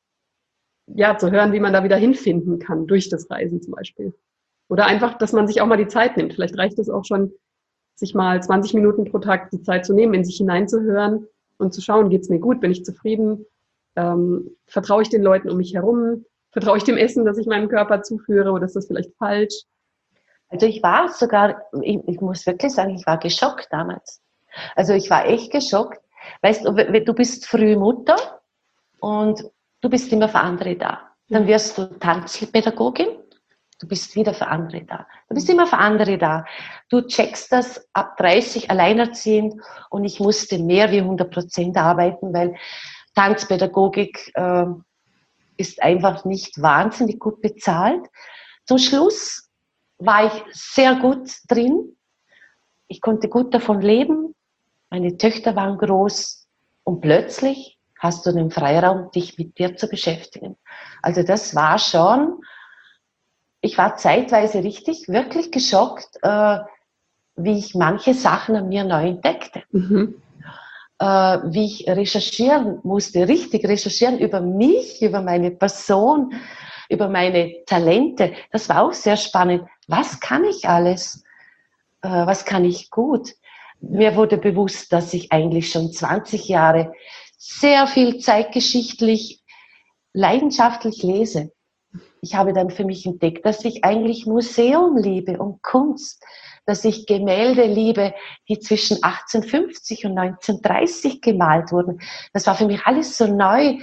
ja, zu hören, wie man da wieder hinfinden kann, durch das Reisen zum Beispiel. Oder einfach, dass man sich auch mal die Zeit nimmt. Vielleicht reicht es auch schon, sich mal 20 Minuten pro Tag die Zeit zu nehmen, in sich hineinzuhören und zu schauen, geht's mir gut, bin ich zufrieden, vertraue ich den Leuten um mich herum, vertraue ich dem Essen, das ich meinem Körper zuführe, oder ist das vielleicht falsch? Also ich war sogar, ich muss wirklich sagen, ich war geschockt damals. Also ich war echt geschockt. Weißt du, du bist früh Mutter und du bist immer für andere da. Dann wirst du Tanzpädagogin, du bist wieder für andere da. Du bist immer für andere da. Du checkst das ab 30 alleinerziehend und ich musste mehr wie 100% arbeiten, weil Tanzpädagogik ist einfach nicht wahnsinnig gut bezahlt. Zum Schluss war ich sehr gut drin. Ich konnte gut davon leben. Meine Töchter waren groß und plötzlich hast du den Freiraum, dich mit dir zu beschäftigen. Also das war schon, ich war zeitweise wirklich geschockt, wie ich manche Sachen an mir neu entdeckte. Wie ich recherchieren musste, richtig recherchieren über mich, über meine Person, über meine Talente. Das war auch sehr spannend. Was kann ich alles? Was kann ich gut? Mir wurde bewusst, dass ich eigentlich schon 20 Jahre sehr viel zeitgeschichtlich, leidenschaftlich lese. Ich habe dann für mich entdeckt, dass ich eigentlich Museum liebe und Kunst, dass ich Gemälde liebe, die zwischen 1850 und 1930 gemalt wurden. Das war für mich alles so neu.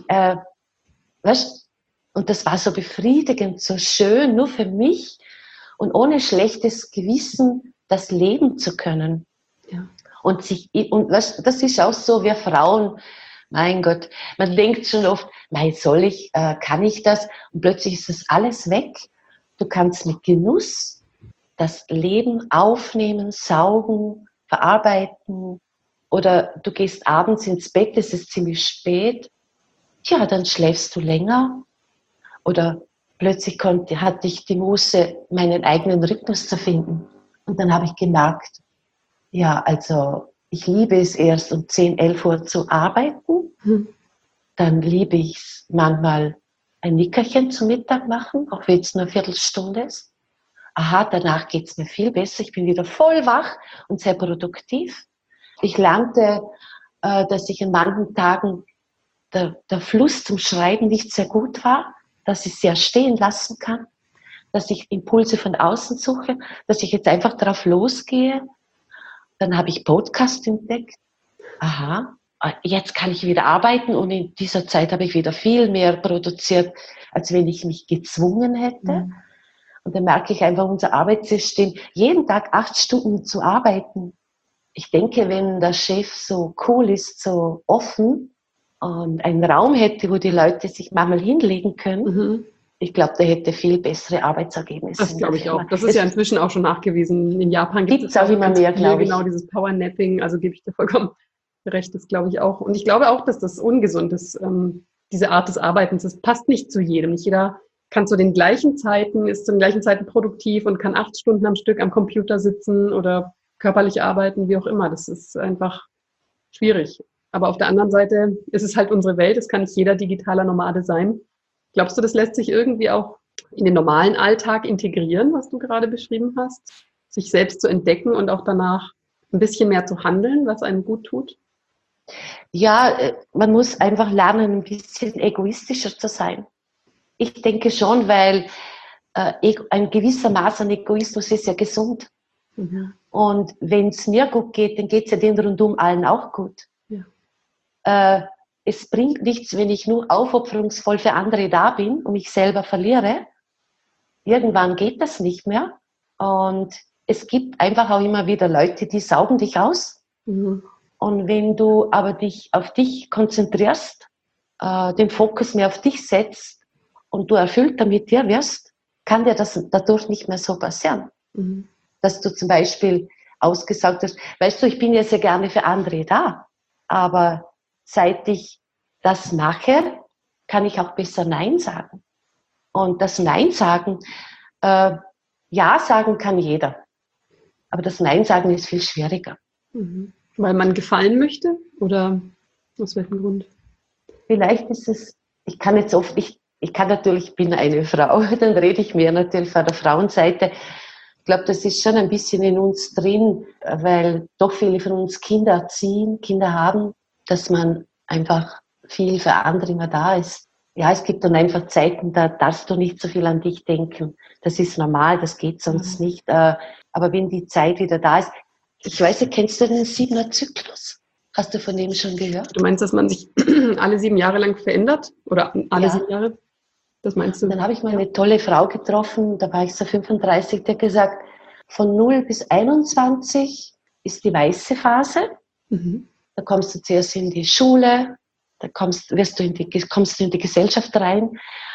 Weißt? Und das war so befriedigend, so schön, nur für mich und ohne schlechtes Gewissen das leben zu können. Ja. Und das ist auch so, wir Frauen, mein Gott, man denkt schon oft, soll ich, kann ich das? Und plötzlich ist das alles weg. Du kannst mit Genuss das Leben aufnehmen, saugen, verarbeiten. Oder du gehst abends ins Bett, es ist ziemlich spät. Tja, dann schläfst du länger. Oder plötzlich hatte ich die Muße, meinen eigenen Rhythmus zu finden. Und dann habe ich gemerkt, ja, also ich liebe es erst um 10, 11 Uhr zu arbeiten. Dann liebe ich es manchmal ein Nickerchen zum Mittag machen, auch wenn es nur eine Viertelstunde ist. Aha, danach geht es mir viel besser. Ich bin wieder voll wach und sehr produktiv. Ich lernte, dass ich an manchen Tagen der Fluss zum Schreiben nicht sehr gut war, dass ich es sehr stehen lassen kann, dass ich Impulse von außen suche, dass ich jetzt einfach drauf losgehe. Dann habe ich Podcast entdeckt. Aha, jetzt kann ich wieder arbeiten und in dieser Zeit habe ich wieder viel mehr produziert, als wenn ich mich gezwungen hätte. Und dann merke ich einfach, unser Arbeitssystem, jeden Tag 8 Stunden zu arbeiten. Ich denke, wenn der Chef so cool ist, so offen und einen Raum hätte, wo die Leute sich manchmal hinlegen können, ich glaube, der hätte viel bessere Arbeitsergebnisse. Das glaube ich auch. Das ist ja inzwischen auch schon nachgewiesen. In Japan gibt es auch immer mehr, glaube ich. Genau, dieses Powernapping, also gebe ich dir vollkommen recht, das glaube ich auch. Und ich glaube auch, dass das ungesund ist, diese Art des Arbeitens. Das passt nicht zu jedem. Nicht jeder kann zu den gleichen Zeiten, ist zu den gleichen Zeiten produktiv und kann 8 Stunden am Stück am Computer sitzen oder körperlich arbeiten, wie auch immer. Das ist einfach schwierig. Aber auf der anderen Seite ist es halt unsere Welt, es kann nicht jeder digitaler Nomade sein. Glaubst du, das lässt sich irgendwie auch in den normalen Alltag integrieren, was du gerade beschrieben hast? Sich selbst zu entdecken und auch danach ein bisschen mehr zu handeln, was einem gut tut? Ja, man muss einfach lernen, ein bisschen egoistischer zu sein. Ich denke schon, weil ein gewisser Maß an Egoismus ist ja gesund. Mhm. Und wenn es mir gut geht, dann geht es ja den rundum allen auch gut. Ja. Es bringt nichts, wenn ich nur aufopferungsvoll für andere da bin und mich selber verliere. Irgendwann geht das nicht mehr. Und es gibt einfach auch immer wieder Leute, die saugen dich aus. Mhm. Und wenn du aber dich auf dich konzentrierst, den Fokus mehr auf dich setzt und du erfüllter mit dir wirst, kann dir das dadurch nicht mehr so passieren. Mhm. Dass du zum Beispiel ausgesagt hast, weißt du, ich bin ja sehr gerne für andere da, aber seit ich das mache, kann ich auch besser Nein sagen. Und das Nein sagen, Ja sagen kann jeder, aber das Nein sagen ist viel schwieriger. Mhm. Weil man gefallen möchte oder aus welchem Grund? Vielleicht ist es, ich kann natürlich, ich bin eine Frau, dann rede ich mehr natürlich von der Frauenseite. Ich glaube, das ist schon ein bisschen in uns drin, weil doch viele von uns Kinder erziehen, Kinder haben, dass man einfach viel für andere immer da ist. Ja, es gibt dann einfach Zeiten, da darfst du nicht so viel an dich denken. Das ist normal, das geht sonst nicht. Aber wenn die Zeit wieder da ist, ich weiß nicht, kennst du den 7er-Zyklus? Hast du von dem schon gehört? Du meinst, dass man sich alle 7 Jahre lang verändert? Oder alle Ja. 7 Jahre? Das meinst du? Dann habe ich mal eine tolle Frau getroffen, da war ich so 35, die hat gesagt, von 0 bis 21 ist die weiße Phase. Mhm. Da kommst du zuerst in die Schule, da kommst du in die Gesellschaft rein.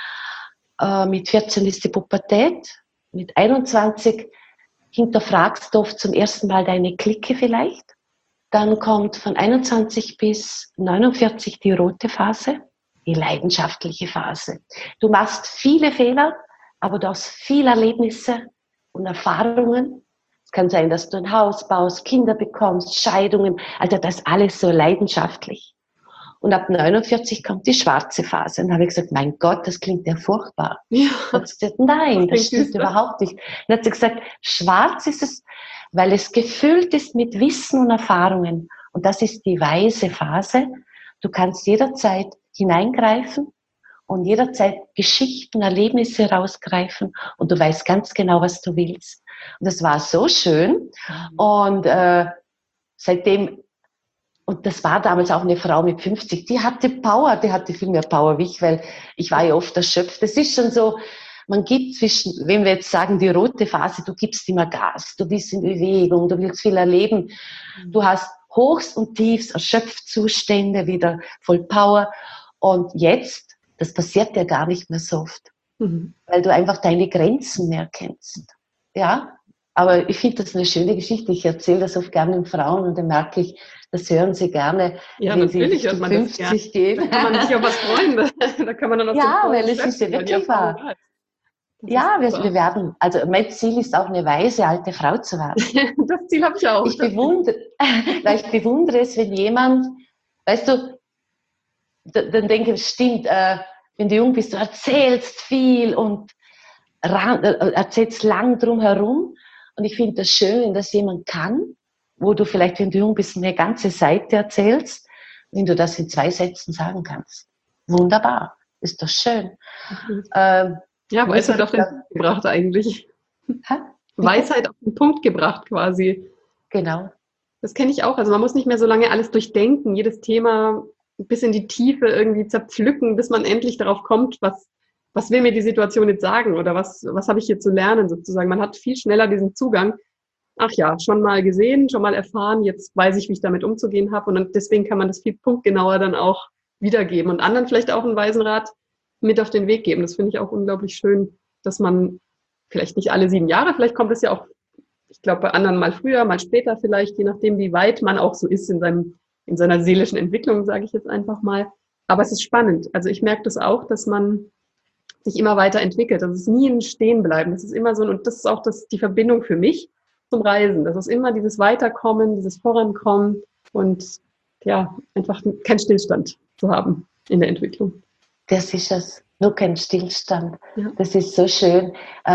Mit 14 ist die Pubertät, mit 21 hinterfragst du oft zum ersten Mal deine Clique vielleicht. Dann kommt von 21 bis 49 die rote Phase, die leidenschaftliche Phase. Du machst viele Fehler, aber du hast viele Erlebnisse und Erfahrungen. Es kann sein, dass du ein Haus baust, Kinder bekommst, Scheidungen. Also das ist alles so leidenschaftlich. Und ab 49 kommt die schwarze Phase. Und dann habe ich gesagt, mein Gott, das klingt ja furchtbar. Ja. Dann hat sie gesagt, nein, das stimmt düster. überhaupt nicht. Dann hat sie gesagt, schwarz ist es, weil es gefüllt ist mit Wissen und Erfahrungen. Und das ist die weise Phase. Du kannst jederzeit hineingreifen und jederzeit Geschichten, Erlebnisse rausgreifen und du weißt ganz genau, was du willst. Und das war so schön. Und seitdem, und das war damals auch eine Frau mit 50, die hatte Power, die hatte viel mehr Power wie ich, weil ich war ja oft erschöpft. Das ist schon so, man gibt zwischen, wenn wir jetzt sagen, die rote Phase, du gibst immer Gas, du bist in Bewegung, du willst viel erleben, du hast Hochs und Tiefs, Erschöpfzustände, wieder voll Power. Und jetzt, das passiert ja gar nicht mehr so oft, weil du einfach deine Grenzen mehr kennst. Ja, aber ich finde das eine schöne Geschichte. Ich erzähle das oft gerne den Frauen und dann merke ich, das hören sie gerne, Ja, wenn sie natürlich hört Richtung man 50 gehen. Da kann man sich auf was freuen. Da kann man dann aus Ja, dem weil es ist ja wirklich wahr. Ja, wir werden, also mein Ziel ist auch eine weise alte Frau zu werden. Das Ziel habe ich auch. Ich bewundere es, wenn jemand, weißt du, dann denke ich, stimmt, wenn du jung bist, du erzählst viel und erzählst lang drum herum. Und ich finde das schön, wenn das jemand kann, wo du vielleicht, wenn du jung bist, eine ganze Seite erzählst, wenn du das in 2 Sätzen sagen kannst. Wunderbar, ist doch schön. Ja, Weisheit auf den Punkt gebracht eigentlich. Weisheit auf den Punkt gebracht quasi. Genau. Das kenne ich auch. Also man muss nicht mehr so lange alles durchdenken, jedes Thema bis in die Tiefe irgendwie zerpflücken, bis man endlich darauf kommt, was will mir die Situation jetzt sagen oder was habe ich hier zu lernen sozusagen. Man hat viel schneller diesen Zugang. Ach ja, schon mal gesehen, schon mal erfahren, jetzt weiß ich, wie ich damit umzugehen habe. Und deswegen kann man das viel punktgenauer dann auch wiedergeben und anderen vielleicht auch einen weisen Rat mit auf den Weg geben. Das finde ich auch unglaublich schön, dass man vielleicht nicht alle 7 Jahre, vielleicht kommt es ja auch, ich glaube, bei anderen mal früher, mal später vielleicht, je nachdem, wie weit man auch so ist in seiner seelischen Entwicklung, sage ich jetzt einfach mal. Aber es ist spannend. Also ich merke das auch, dass man sich immer weiterentwickelt. Das ist nie ein Stehenbleiben. Das ist immer so, und das ist auch die Verbindung für mich zum Reisen. Das ist immer dieses Weiterkommen, dieses Vorankommen und ja, einfach kein Stillstand zu haben in der Entwicklung. Das ist es, nur kein Stillstand. Ja. Das ist so schön.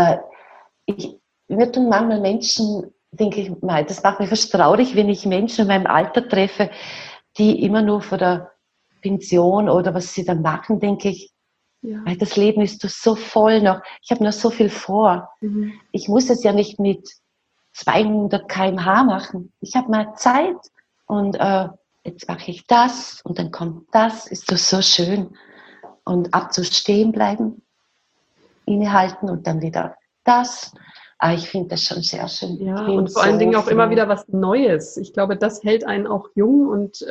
Mir tun manchmal Menschen, denke ich mal, das macht mich fast traurig, wenn ich Menschen in meinem Alter treffe, die immer nur vor der Pension oder was sie dann machen, denke ich, weil das Leben ist doch so voll noch. Ich habe noch so viel vor. Mhm. Ich muss es ja nicht mit 200 km/h machen. Ich habe mal Zeit und jetzt mache ich das und dann kommt das. Ist doch so schön. Und abzustehen bleiben, innehalten und dann wieder das. Ich finde das schon sehr schön. Ja, und vor allen Dingen auch immer wieder was Neues. Ich glaube, das hält einen auch jung und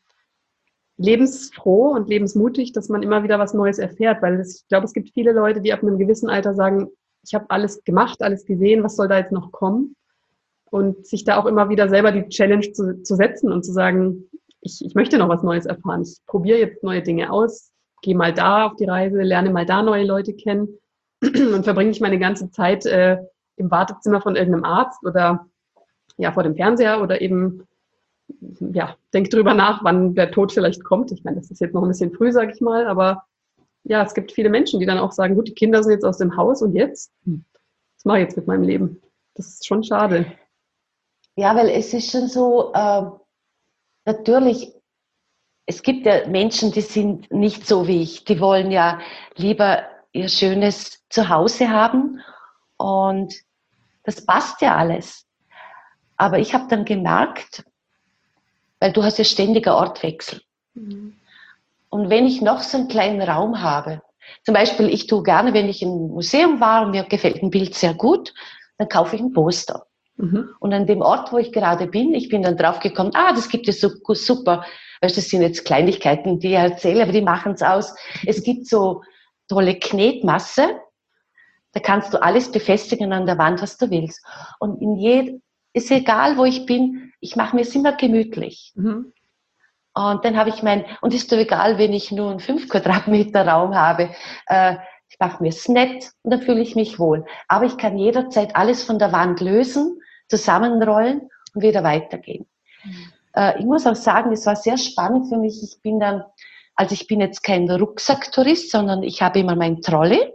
lebensfroh und lebensmutig, dass man immer wieder was Neues erfährt. Weil ich glaube, es gibt viele Leute, die ab einem gewissen Alter sagen, ich habe alles gemacht, alles gesehen, was soll da jetzt noch kommen? Und sich da auch immer wieder selber die Challenge zu setzen und zu sagen, ich möchte noch was Neues erfahren. Ich probiere jetzt neue Dinge aus, gehe mal da auf die Reise, lerne mal da neue Leute kennen und verbringe ich meine ganze Zeit im Wartezimmer von irgendeinem Arzt oder ja vor dem Fernseher oder eben ja, denk drüber nach, wann der Tod vielleicht kommt. Ich meine, das ist jetzt noch ein bisschen früh, sage ich mal, aber ja, es gibt viele Menschen, die dann auch sagen, gut, die Kinder sind jetzt aus dem Haus und jetzt? Was mache ich jetzt mit meinem Leben? Das ist schon schade. Ja, weil es ist schon so, natürlich, es gibt ja Menschen, die sind nicht so wie ich. Die wollen ja lieber ihr schönes Zuhause haben und das passt ja alles. Aber ich habe dann gemerkt, weil du hast ja ständiger Ortwechsel. Mhm. Und wenn ich noch so einen kleinen Raum habe, zum Beispiel ich tue gerne, wenn ich im Museum war und mir gefällt ein Bild sehr gut, dann kaufe ich ein Poster. Mhm. Und an dem Ort, wo ich gerade bin, ich bin dann drauf gekommen, das gibt es so super, weißt, das sind jetzt Kleinigkeiten, die ich erzähle, aber die machen es aus. Es gibt so tolle Knetmasse, da kannst du alles befestigen an der Wand, was du willst. Und ist egal, wo ich bin, ich mache mir es immer gemütlich. Mhm. Und dann habe ich und ist doch egal, wenn ich nur einen 5 Quadratmeter Raum habe, ich mache mir es nett und dann fühle ich mich wohl. Aber ich kann jederzeit alles von der Wand lösen, zusammenrollen und wieder weitergehen. Mhm. Ich muss auch sagen, es war sehr spannend für mich. Ich bin jetzt kein Rucksacktourist, sondern ich habe immer mein Trolley.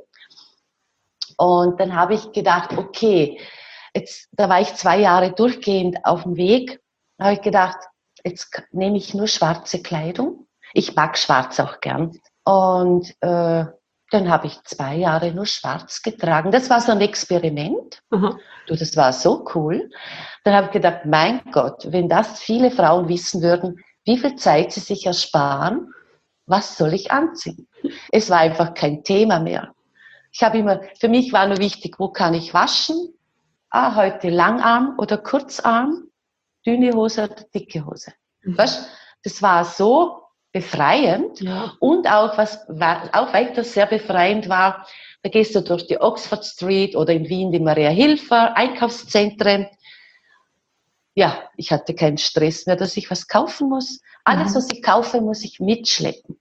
Und dann habe ich gedacht, okay, da war ich 2 Jahre durchgehend auf dem Weg. Da habe ich gedacht, jetzt nehme ich nur schwarze Kleidung. Ich mag schwarz auch gern. Und dann habe ich 2 Jahre nur schwarz getragen. Das war so ein Experiment. Mhm. Das war so cool. Dann habe ich gedacht, mein Gott, wenn das viele Frauen wissen würden, wie viel Zeit sie sich ersparen, was soll ich anziehen? Es war einfach kein Thema mehr. Für mich war nur wichtig, wo kann ich waschen? Heute Langarm oder Kurzarm, dünne Hose oder dicke Hose. Mhm. Weißt, das war so befreiend. Ja. Und auch, was auch weiter sehr befreiend war, da gehst du durch die Oxford Street oder in Wien die Maria-Hilfer, Einkaufszentren. Ja, ich hatte keinen Stress mehr, dass ich was kaufen muss. Alles, was ich kaufe, muss ich mitschleppen.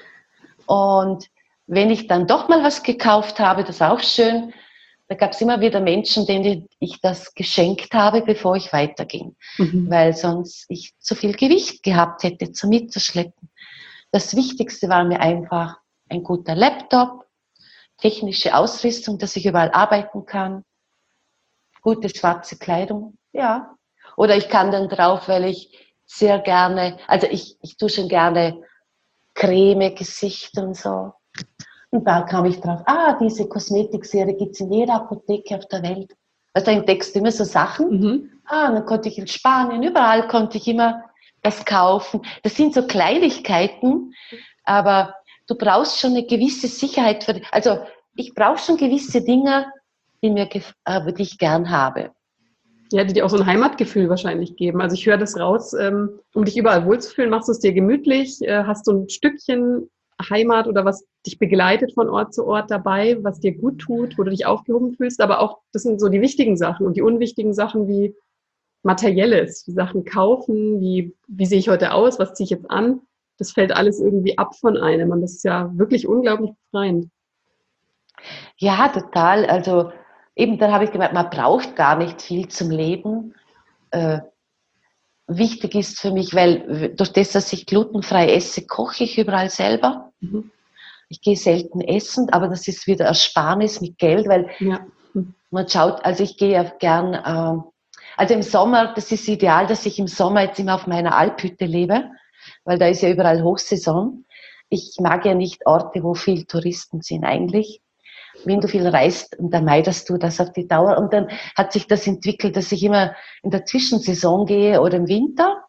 Und wenn ich dann doch mal was gekauft habe, das ist auch schön, da gab es immer wieder Menschen, denen ich das geschenkt habe, bevor ich weiterging. Mhm. Weil sonst ich zu viel Gewicht gehabt hätte zum Mitzuschleppen. Das Wichtigste war mir einfach ein guter Laptop, technische Ausrüstung, dass ich überall arbeiten kann, gute schwarze Kleidung, ja. Oder ich kann dann drauf, weil ich sehr gerne, also ich tue schon gerne Creme, Gesicht und so. Und da kam ich drauf, diese Kosmetikserie gibt es in jeder Apotheke auf der Welt. Also da entdeckst du immer so Sachen. Mhm. Dann konnte ich in Spanien, überall konnte ich immer das kaufen. Das sind so Kleinigkeiten, aber du brauchst schon eine gewisse Sicherheit. Also ich brauche schon gewisse Dinge, die ich gern habe. Ja, die dir auch so ein Heimatgefühl wahrscheinlich geben. Also ich höre das raus, um dich überall wohlzufühlen, machst du es dir gemütlich, hast du ein Stückchen Heimat oder was dich begleitet von Ort zu Ort dabei, was dir gut tut, wo du dich aufgehoben fühlst, aber auch, das sind so die wichtigen Sachen und die unwichtigen Sachen wie Materielles, die Sachen kaufen, wie sehe ich heute aus, was ziehe ich jetzt an, das fällt alles irgendwie ab von einem und das ist ja wirklich unglaublich befreiend. Ja, total. Also eben dann habe ich gemerkt, man braucht gar nicht viel zum Leben. Äh, Wichtig ist für mich, weil durch das, dass ich glutenfrei esse, koche ich überall selber. Mhm. Ich gehe selten essen, aber das ist wieder Ersparnis mit Geld, weil Ja. man schaut, also ich gehe ja gern, also im Sommer, das ist ideal, dass ich im Sommer jetzt immer auf meiner Alphütte lebe, weil da ist ja überall Hochsaison. Ich mag ja nicht Orte, wo viel Touristen sind eigentlich. Wenn du viel reist, dann meidest du das auf die Dauer. Und dann hat sich das entwickelt, dass ich immer in der Zwischensaison gehe oder im Winter.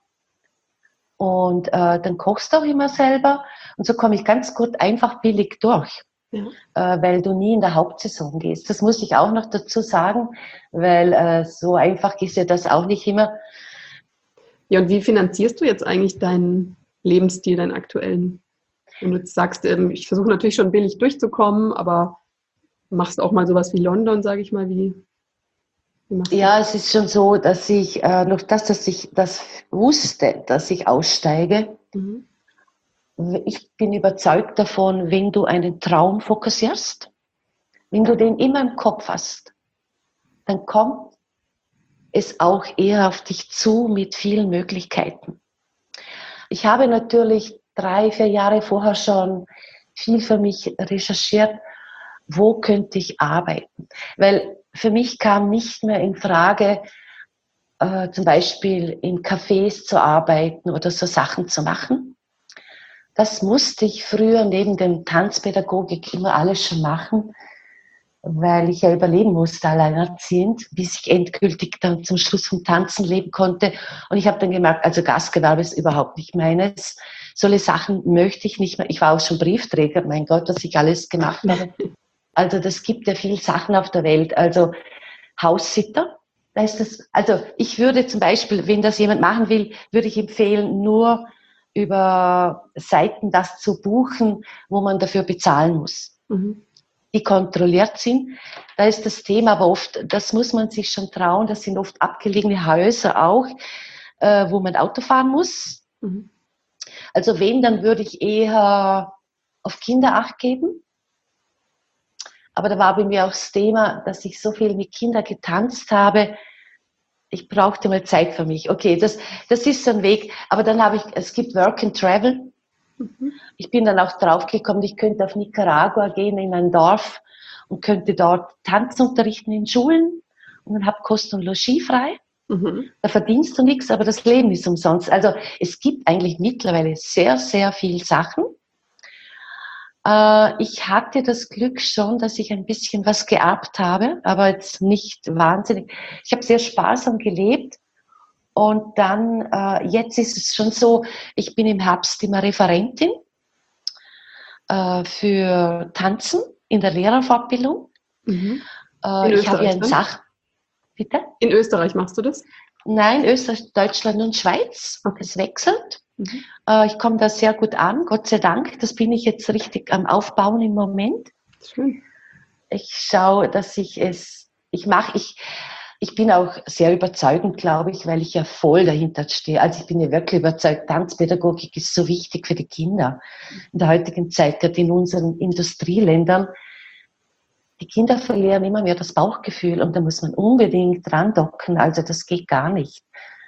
Und dann kochst du auch immer selber. Und so komme ich ganz gut einfach billig durch, Ja. weil du nie in der Hauptsaison gehst. Das muss ich auch noch dazu sagen, weil so einfach ist ja das auch nicht immer. Ja, und wie finanzierst du jetzt eigentlich deinen Lebensstil, deinen aktuellen? Wenn du jetzt sagst, ich versuche natürlich schon billig durchzukommen, aber machst auch mal sowas wie London, sage ich mal, wie machst du Ja, es ist schon so, dass ich noch dass ich das wusste, dass ich aussteige. das? Mhm. Ich bin überzeugt davon, wenn du einen Traum fokussierst, wenn du den immer im Kopf hast, dann kommt es auch eher auf dich zu mit vielen Möglichkeiten. Ich habe natürlich 3, 4 Jahre vorher schon viel für mich recherchiert, wo könnte ich arbeiten. Weil für mich kam nicht mehr in Frage, zum Beispiel in Cafés zu arbeiten oder so Sachen zu machen. Das musste ich früher neben dem Tanzpädagogik immer alles schon machen, weil ich ja überleben musste, alleinerziehend, bis ich endgültig dann zum Schluss vom Tanzen leben konnte. Und ich habe dann gemerkt, also Gastgewerbe ist überhaupt nicht meines. Solche Sachen möchte ich nicht mehr. Ich war auch schon Briefträger, mein Gott, was ich alles gemacht habe. Also das gibt ja viel Sachen auf der Welt. Also Haussitter, da ist das, also ich würde zum Beispiel, wenn das jemand machen will, würde ich empfehlen, nur über Seiten das zu buchen, wo man dafür bezahlen muss. Mhm. Die kontrolliert sind. Da ist das Thema aber oft, das muss man sich schon trauen, das sind oft abgelegene Häuser auch, wo man Auto fahren muss. Mhm. Also wenn, dann würde ich eher auf Kinder Acht geben. Aber da war bei mir auch das Thema, dass ich so viel mit Kindern getanzt habe. Ich brauchte mal Zeit für mich. Okay, das ist so ein Weg. Aber dann habe ich, es gibt Work and Travel. Mhm. Ich bin dann auch draufgekommen, ich könnte auf Nicaragua gehen, in ein Dorf und könnte dort Tanzen unterrichten in Schulen und dann habe Kost und Logis frei. Mhm. Da verdienst du nichts, aber das Leben ist umsonst. Also es gibt eigentlich mittlerweile sehr, sehr viel Sachen. Ich hatte das Glück schon, dass ich ein bisschen was geerbt habe, aber jetzt nicht wahnsinnig. Ich habe sehr sparsam gelebt und dann, jetzt ist es schon so, ich bin im Herbst immer Referentin für Tanzen in der Lehrerfortbildung. Mhm. In Ich habe ja Österreich ein dann? Bitte? In Österreich machst du das? Nein, Österreich, Deutschland und Schweiz. Okay. Es wechselt. Mhm. Ich komme da sehr gut an, Gott sei Dank. Das bin ich jetzt richtig am Aufbauen im Moment. Schön. Ich schaue, dass ich bin auch sehr überzeugend, glaube ich, weil ich ja voll dahinter stehe. Also ich bin ja wirklich überzeugt, Tanzpädagogik ist so wichtig für die Kinder. In der heutigen Zeit, gerade in unseren Industrieländern, die Kinder verlieren immer mehr das Bauchgefühl und da muss man unbedingt dran docken. Also das geht gar nicht.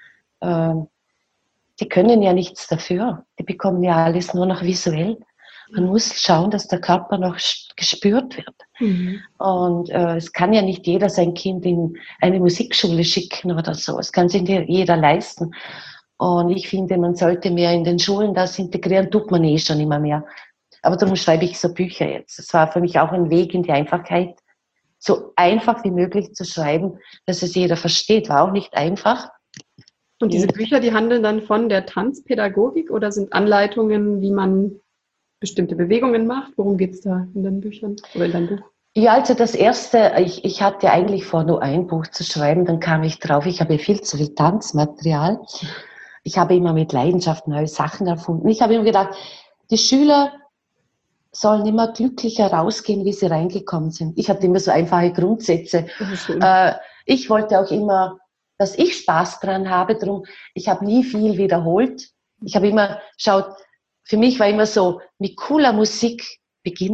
Die können ja nichts dafür. Die bekommen ja alles nur noch visuell. Man muss schauen, dass der Körper noch gespürt wird. Mhm. Und es kann ja nicht jeder sein Kind in eine Musikschule schicken oder so. Es kann sich nicht jeder leisten. Und ich finde, man sollte mehr in den Schulen das integrieren, tut man eh schon immer mehr. Aber darum schreibe ich so Bücher jetzt. Es war für mich auch ein Weg in die Einfachheit, so einfach wie möglich zu schreiben, dass es jeder versteht. War auch nicht einfach. Und diese Bücher, die handeln dann von der Tanzpädagogik oder sind Anleitungen, wie man bestimmte Bewegungen macht? Worum geht es da in den Büchern oder in deinem Buch? Ja, also das erste, ich hatte eigentlich vor, nur ein Buch zu schreiben, dann kam ich drauf, ich habe viel zu viel Tanzmaterial. Ich habe immer mit Leidenschaft neue Sachen erfunden. Ich habe immer gedacht, die Schüler sollen immer glücklicher rausgehen, wie sie reingekommen sind. Ich hatte immer so einfache Grundsätze. Das ist schön. Ich wollte auch immer, dass ich Spaß dran habe, drum, ich habe nie viel wiederholt. Ich habe immer geschaut, für mich war immer so, mit cooler Musik beginnen,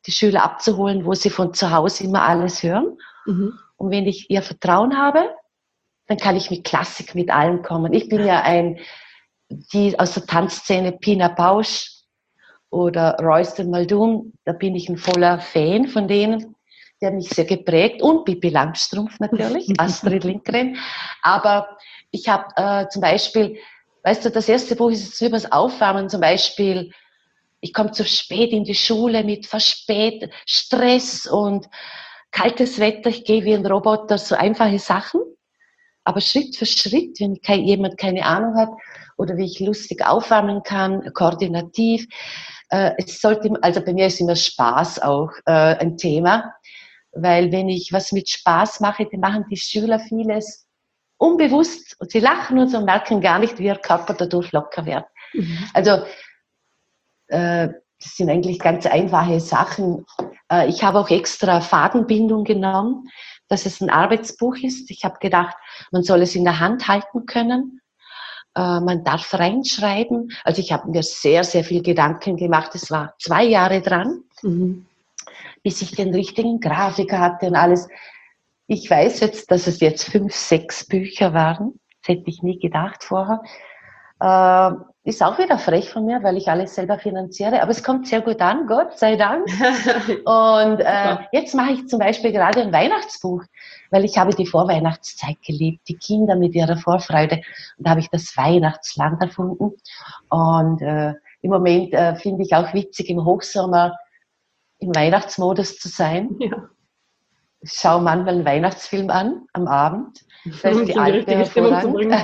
die Schüler abzuholen, wo sie von zu Hause immer alles hören. Mhm. Und wenn ich ihr Vertrauen habe, dann kann ich mit Klassik, mit allem kommen. Ich bin ja die aus der Tanzszene, Pina Bausch oder Royston Muldoon, da bin ich ein voller Fan von denen. Die haben mich sehr geprägt. Und Pippi Langstrumpf natürlich, Astrid Lindgren. Aber ich habe zum Beispiel, weißt du, das erste Buch ist jetzt übers Aufwärmen, zum Beispiel, ich komme zu spät in die Schule mit Stress und kaltes Wetter, ich gehe wie ein Roboter, so einfache Sachen. Aber Schritt für Schritt, wenn jemand keine Ahnung hat oder wie ich lustig aufwärmen kann, koordinativ. Also bei mir ist immer Spaß auch ein Thema, weil wenn ich was mit Spaß mache, dann machen die Schüler vieles unbewusst und sie lachen und so und merken gar nicht, wie ihr Körper dadurch locker wird. Mhm. Also das sind eigentlich ganz einfache Sachen. Ich habe auch extra Fadenbindung genommen, dass es ein Arbeitsbuch ist. Ich habe gedacht, man soll es in der Hand halten können. Man darf reinschreiben. Also ich habe mir sehr, sehr viel Gedanken gemacht. Es war 2 Jahre dran, bis ich den richtigen Grafiker hatte und alles. Ich weiß jetzt, dass es jetzt 5, 6 Bücher waren. Das hätte ich nie gedacht vorher. Ist auch wieder frech von mir, weil ich alles selber finanziere. Aber es kommt sehr gut an, Gott sei Dank. Und jetzt mache ich zum Beispiel gerade ein Weihnachtsbuch, weil ich habe die Vorweihnachtszeit geliebt, die Kinder mit ihrer Vorfreude. Und da habe ich das Weihnachtsland erfunden. Und im Moment finde ich auch witzig, im Hochsommer im Weihnachtsmodus zu sein. Ja. Ich schaue manchmal einen Weihnachtsfilm an, am Abend. Das ist die alte Stimmung zu bringen.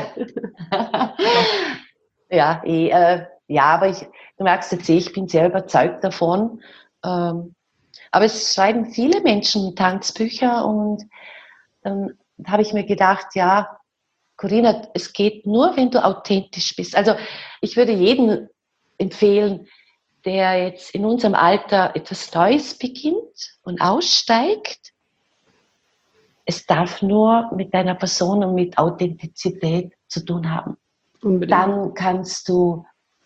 Ja, aber du merkst jetzt ich bin sehr überzeugt davon. Aber es schreiben viele Menschen Tanzbücher und dann habe ich mir gedacht, ja, Corinna, es geht nur, wenn du authentisch bist. Also ich würde jedem empfehlen, der jetzt in unserem Alter etwas Neues beginnt und aussteigt, es darf nur mit deiner Person und mit Authentizität zu tun haben. Unbedingt. Dann kannst du,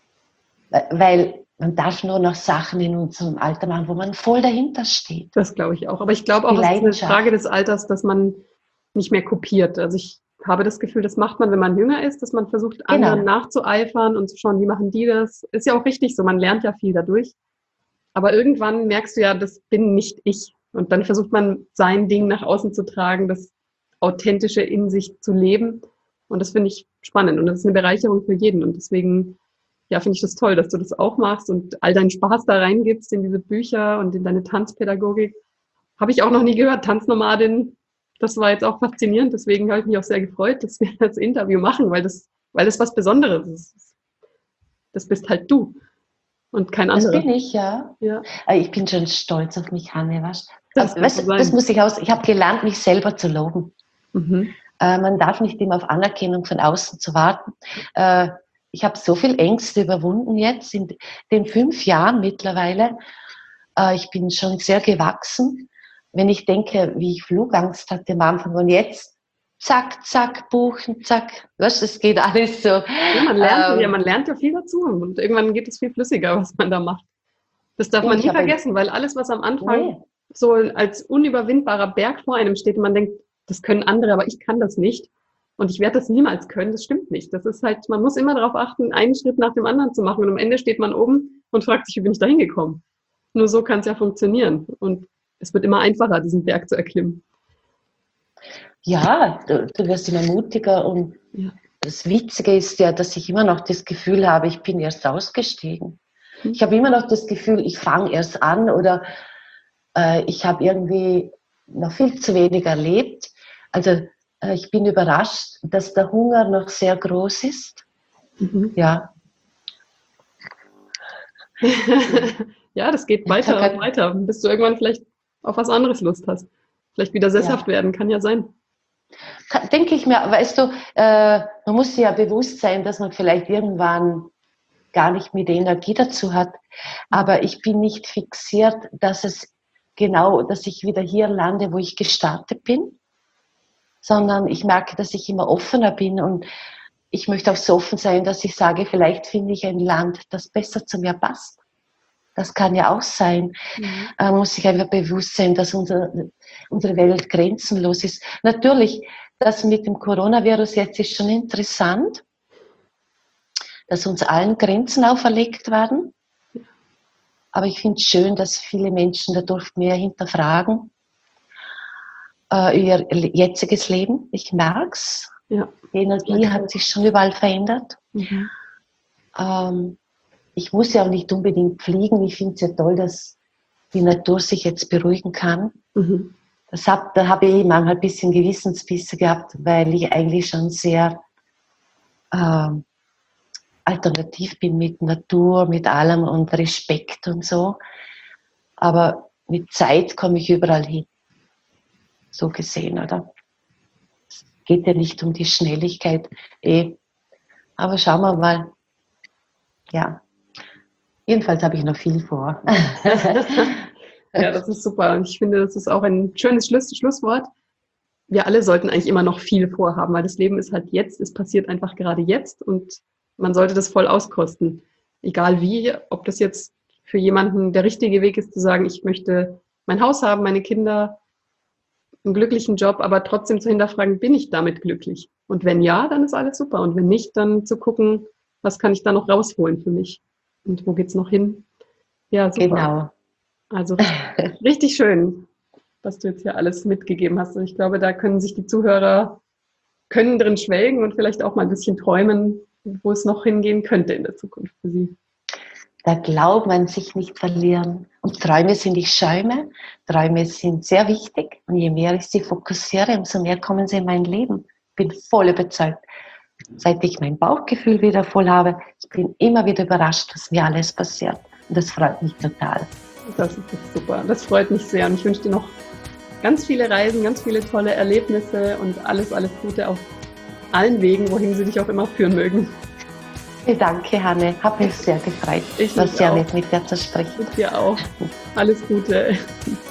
weil man darf nur noch Sachen in unserem Alter machen, wo man voll dahinter steht. Das glaube ich auch. Aber ich glaube auch, es ist eine Frage des Alters, dass man nicht mehr kopiert. Also ich habe das Gefühl, das macht man, wenn man jünger ist, dass man versucht, anderen nachzueifern und zu schauen, wie machen die das. Ist ja auch richtig so, man lernt ja viel dadurch. Aber irgendwann merkst du ja, das bin nicht ich. Und dann versucht man, sein Ding nach außen zu tragen, das Authentische in sich zu leben. Und das finde ich spannend und das ist eine Bereicherung für jeden. Und deswegen, ja, finde ich das toll, dass du das auch machst und all deinen Spaß da reingibst in diese Bücher und in deine Tanzpädagogik. Habe ich auch noch nie gehört, Tanznomadin. Das war jetzt auch faszinierend. Deswegen habe ich mich auch sehr gefreut, dass wir das Interview machen, weil das was Besonderes ist. Das bist halt du und kein anderer. Das bin ich, ja. Ich bin schon stolz auf mich, Hanne. Das muss ich ich habe gelernt, mich selber zu loben. Mhm. Man darf nicht immer auf Anerkennung von außen zu warten. Ich habe so viel Ängste überwunden jetzt in den 5 Jahren mittlerweile. Ich bin schon sehr gewachsen. Wenn ich denke, wie ich Flugangst hatte am Anfang und jetzt zack, zack, buchen, zack. Weißt du, es geht alles so. Ja, man lernt ja viel dazu und irgendwann geht es viel flüssiger, was man da macht. Das darf man nie vergessen, weil alles, was am Anfang so als unüberwindbarer Berg vor einem steht und man denkt, das können andere, aber ich kann das nicht. Und ich werde das niemals können, das stimmt nicht. Das ist halt, man muss immer darauf achten, einen Schritt nach dem anderen zu machen. Und am Ende steht man oben und fragt sich, wie bin ich da hingekommen? Nur so kann es ja funktionieren. Und es wird immer einfacher, diesen Berg zu erklimmen. Ja, du wirst immer mutiger. Und das Witzige ist ja, dass ich immer noch das Gefühl habe, ich bin erst ausgestiegen. Ich habe immer noch das Gefühl, ich fange erst an oder ich habe irgendwie noch viel zu wenig erlebt. Also ich bin überrascht, dass der Hunger noch sehr groß ist. Mhm. Ja. Ja, das geht weiter und weiter, bis du irgendwann vielleicht auf was anderes Lust hast. Vielleicht wieder sesshaft werden, kann ja sein. Denke ich mir, weißt du, man muss sich ja bewusst sein, dass man vielleicht irgendwann gar nicht mehr die Energie dazu hat. Aber ich bin nicht fixiert, dass ich wieder hier lande, wo ich gestartet bin, sondern ich merke, dass ich immer offener bin und ich möchte auch so offen sein, dass ich sage, vielleicht finde ich ein Land, das besser zu mir passt. Das kann ja auch sein. Man muss sich einfach bewusst sein, dass unsere Welt grenzenlos ist. Natürlich, das mit dem Coronavirus jetzt ist schon interessant, dass uns allen Grenzen auferlegt werden. Aber ich finde es schön, dass viele Menschen dadurch mehr hinterfragen ihr jetziges Leben. Ich merke es. Ja. Die Energie hat sich schon überall verändert. Ich muss ja auch nicht unbedingt fliegen. Ich finde es ja toll, dass die Natur sich jetzt beruhigen kann. Da habe ich manchmal ein bisschen Gewissensbisse gehabt, weil ich eigentlich schon sehr alternativ bin mit Natur, mit allem und Respekt und so. Aber mit Zeit komme ich überall hin. So gesehen, oder? Es geht ja nicht um die Schnelligkeit. Aber schauen wir mal. Ja. Jedenfalls habe ich noch viel vor. Ja, das ist super. Und ich finde, das ist auch ein schönes Schlusswort. Wir alle sollten eigentlich immer noch viel vorhaben, weil das Leben ist halt jetzt, es passiert einfach gerade jetzt und man sollte das voll auskosten. Egal wie, ob das jetzt für jemanden der richtige Weg ist, zu sagen, ich möchte mein Haus haben, meine Kinder, einen glücklichen Job, aber trotzdem zu hinterfragen, bin ich damit glücklich? Und wenn ja, dann ist alles super. Und wenn nicht, dann zu gucken, was kann ich da noch rausholen für mich? Und wo geht's noch hin? Ja, super. Genau. Also richtig schön, was du jetzt hier alles mitgegeben hast. Und ich glaube, da können sich die Zuhörer drin schwelgen und vielleicht auch mal ein bisschen träumen, wo es noch hingehen könnte in der Zukunft für sie. Der Glauben an sich nicht verlieren. Und Träume sind nicht Schäume. Träume sind sehr wichtig. Und je mehr ich sie fokussiere, umso mehr kommen sie in mein Leben. Ich bin voll überzeugt. Seit ich mein Bauchgefühl wieder voll habe, ich bin immer wieder überrascht, was mir alles passiert. Und das freut mich total. Das ist super. Das freut mich sehr. Und ich wünsche dir noch ganz viele Reisen, ganz viele tolle Erlebnisse und alles Gute auf allen Wegen, wohin sie dich auch immer führen mögen. Danke, Hanne. Hat mich sehr gefreut. Ich war sehr nett, mit dir zu sprechen. Und dir auch. Alles Gute.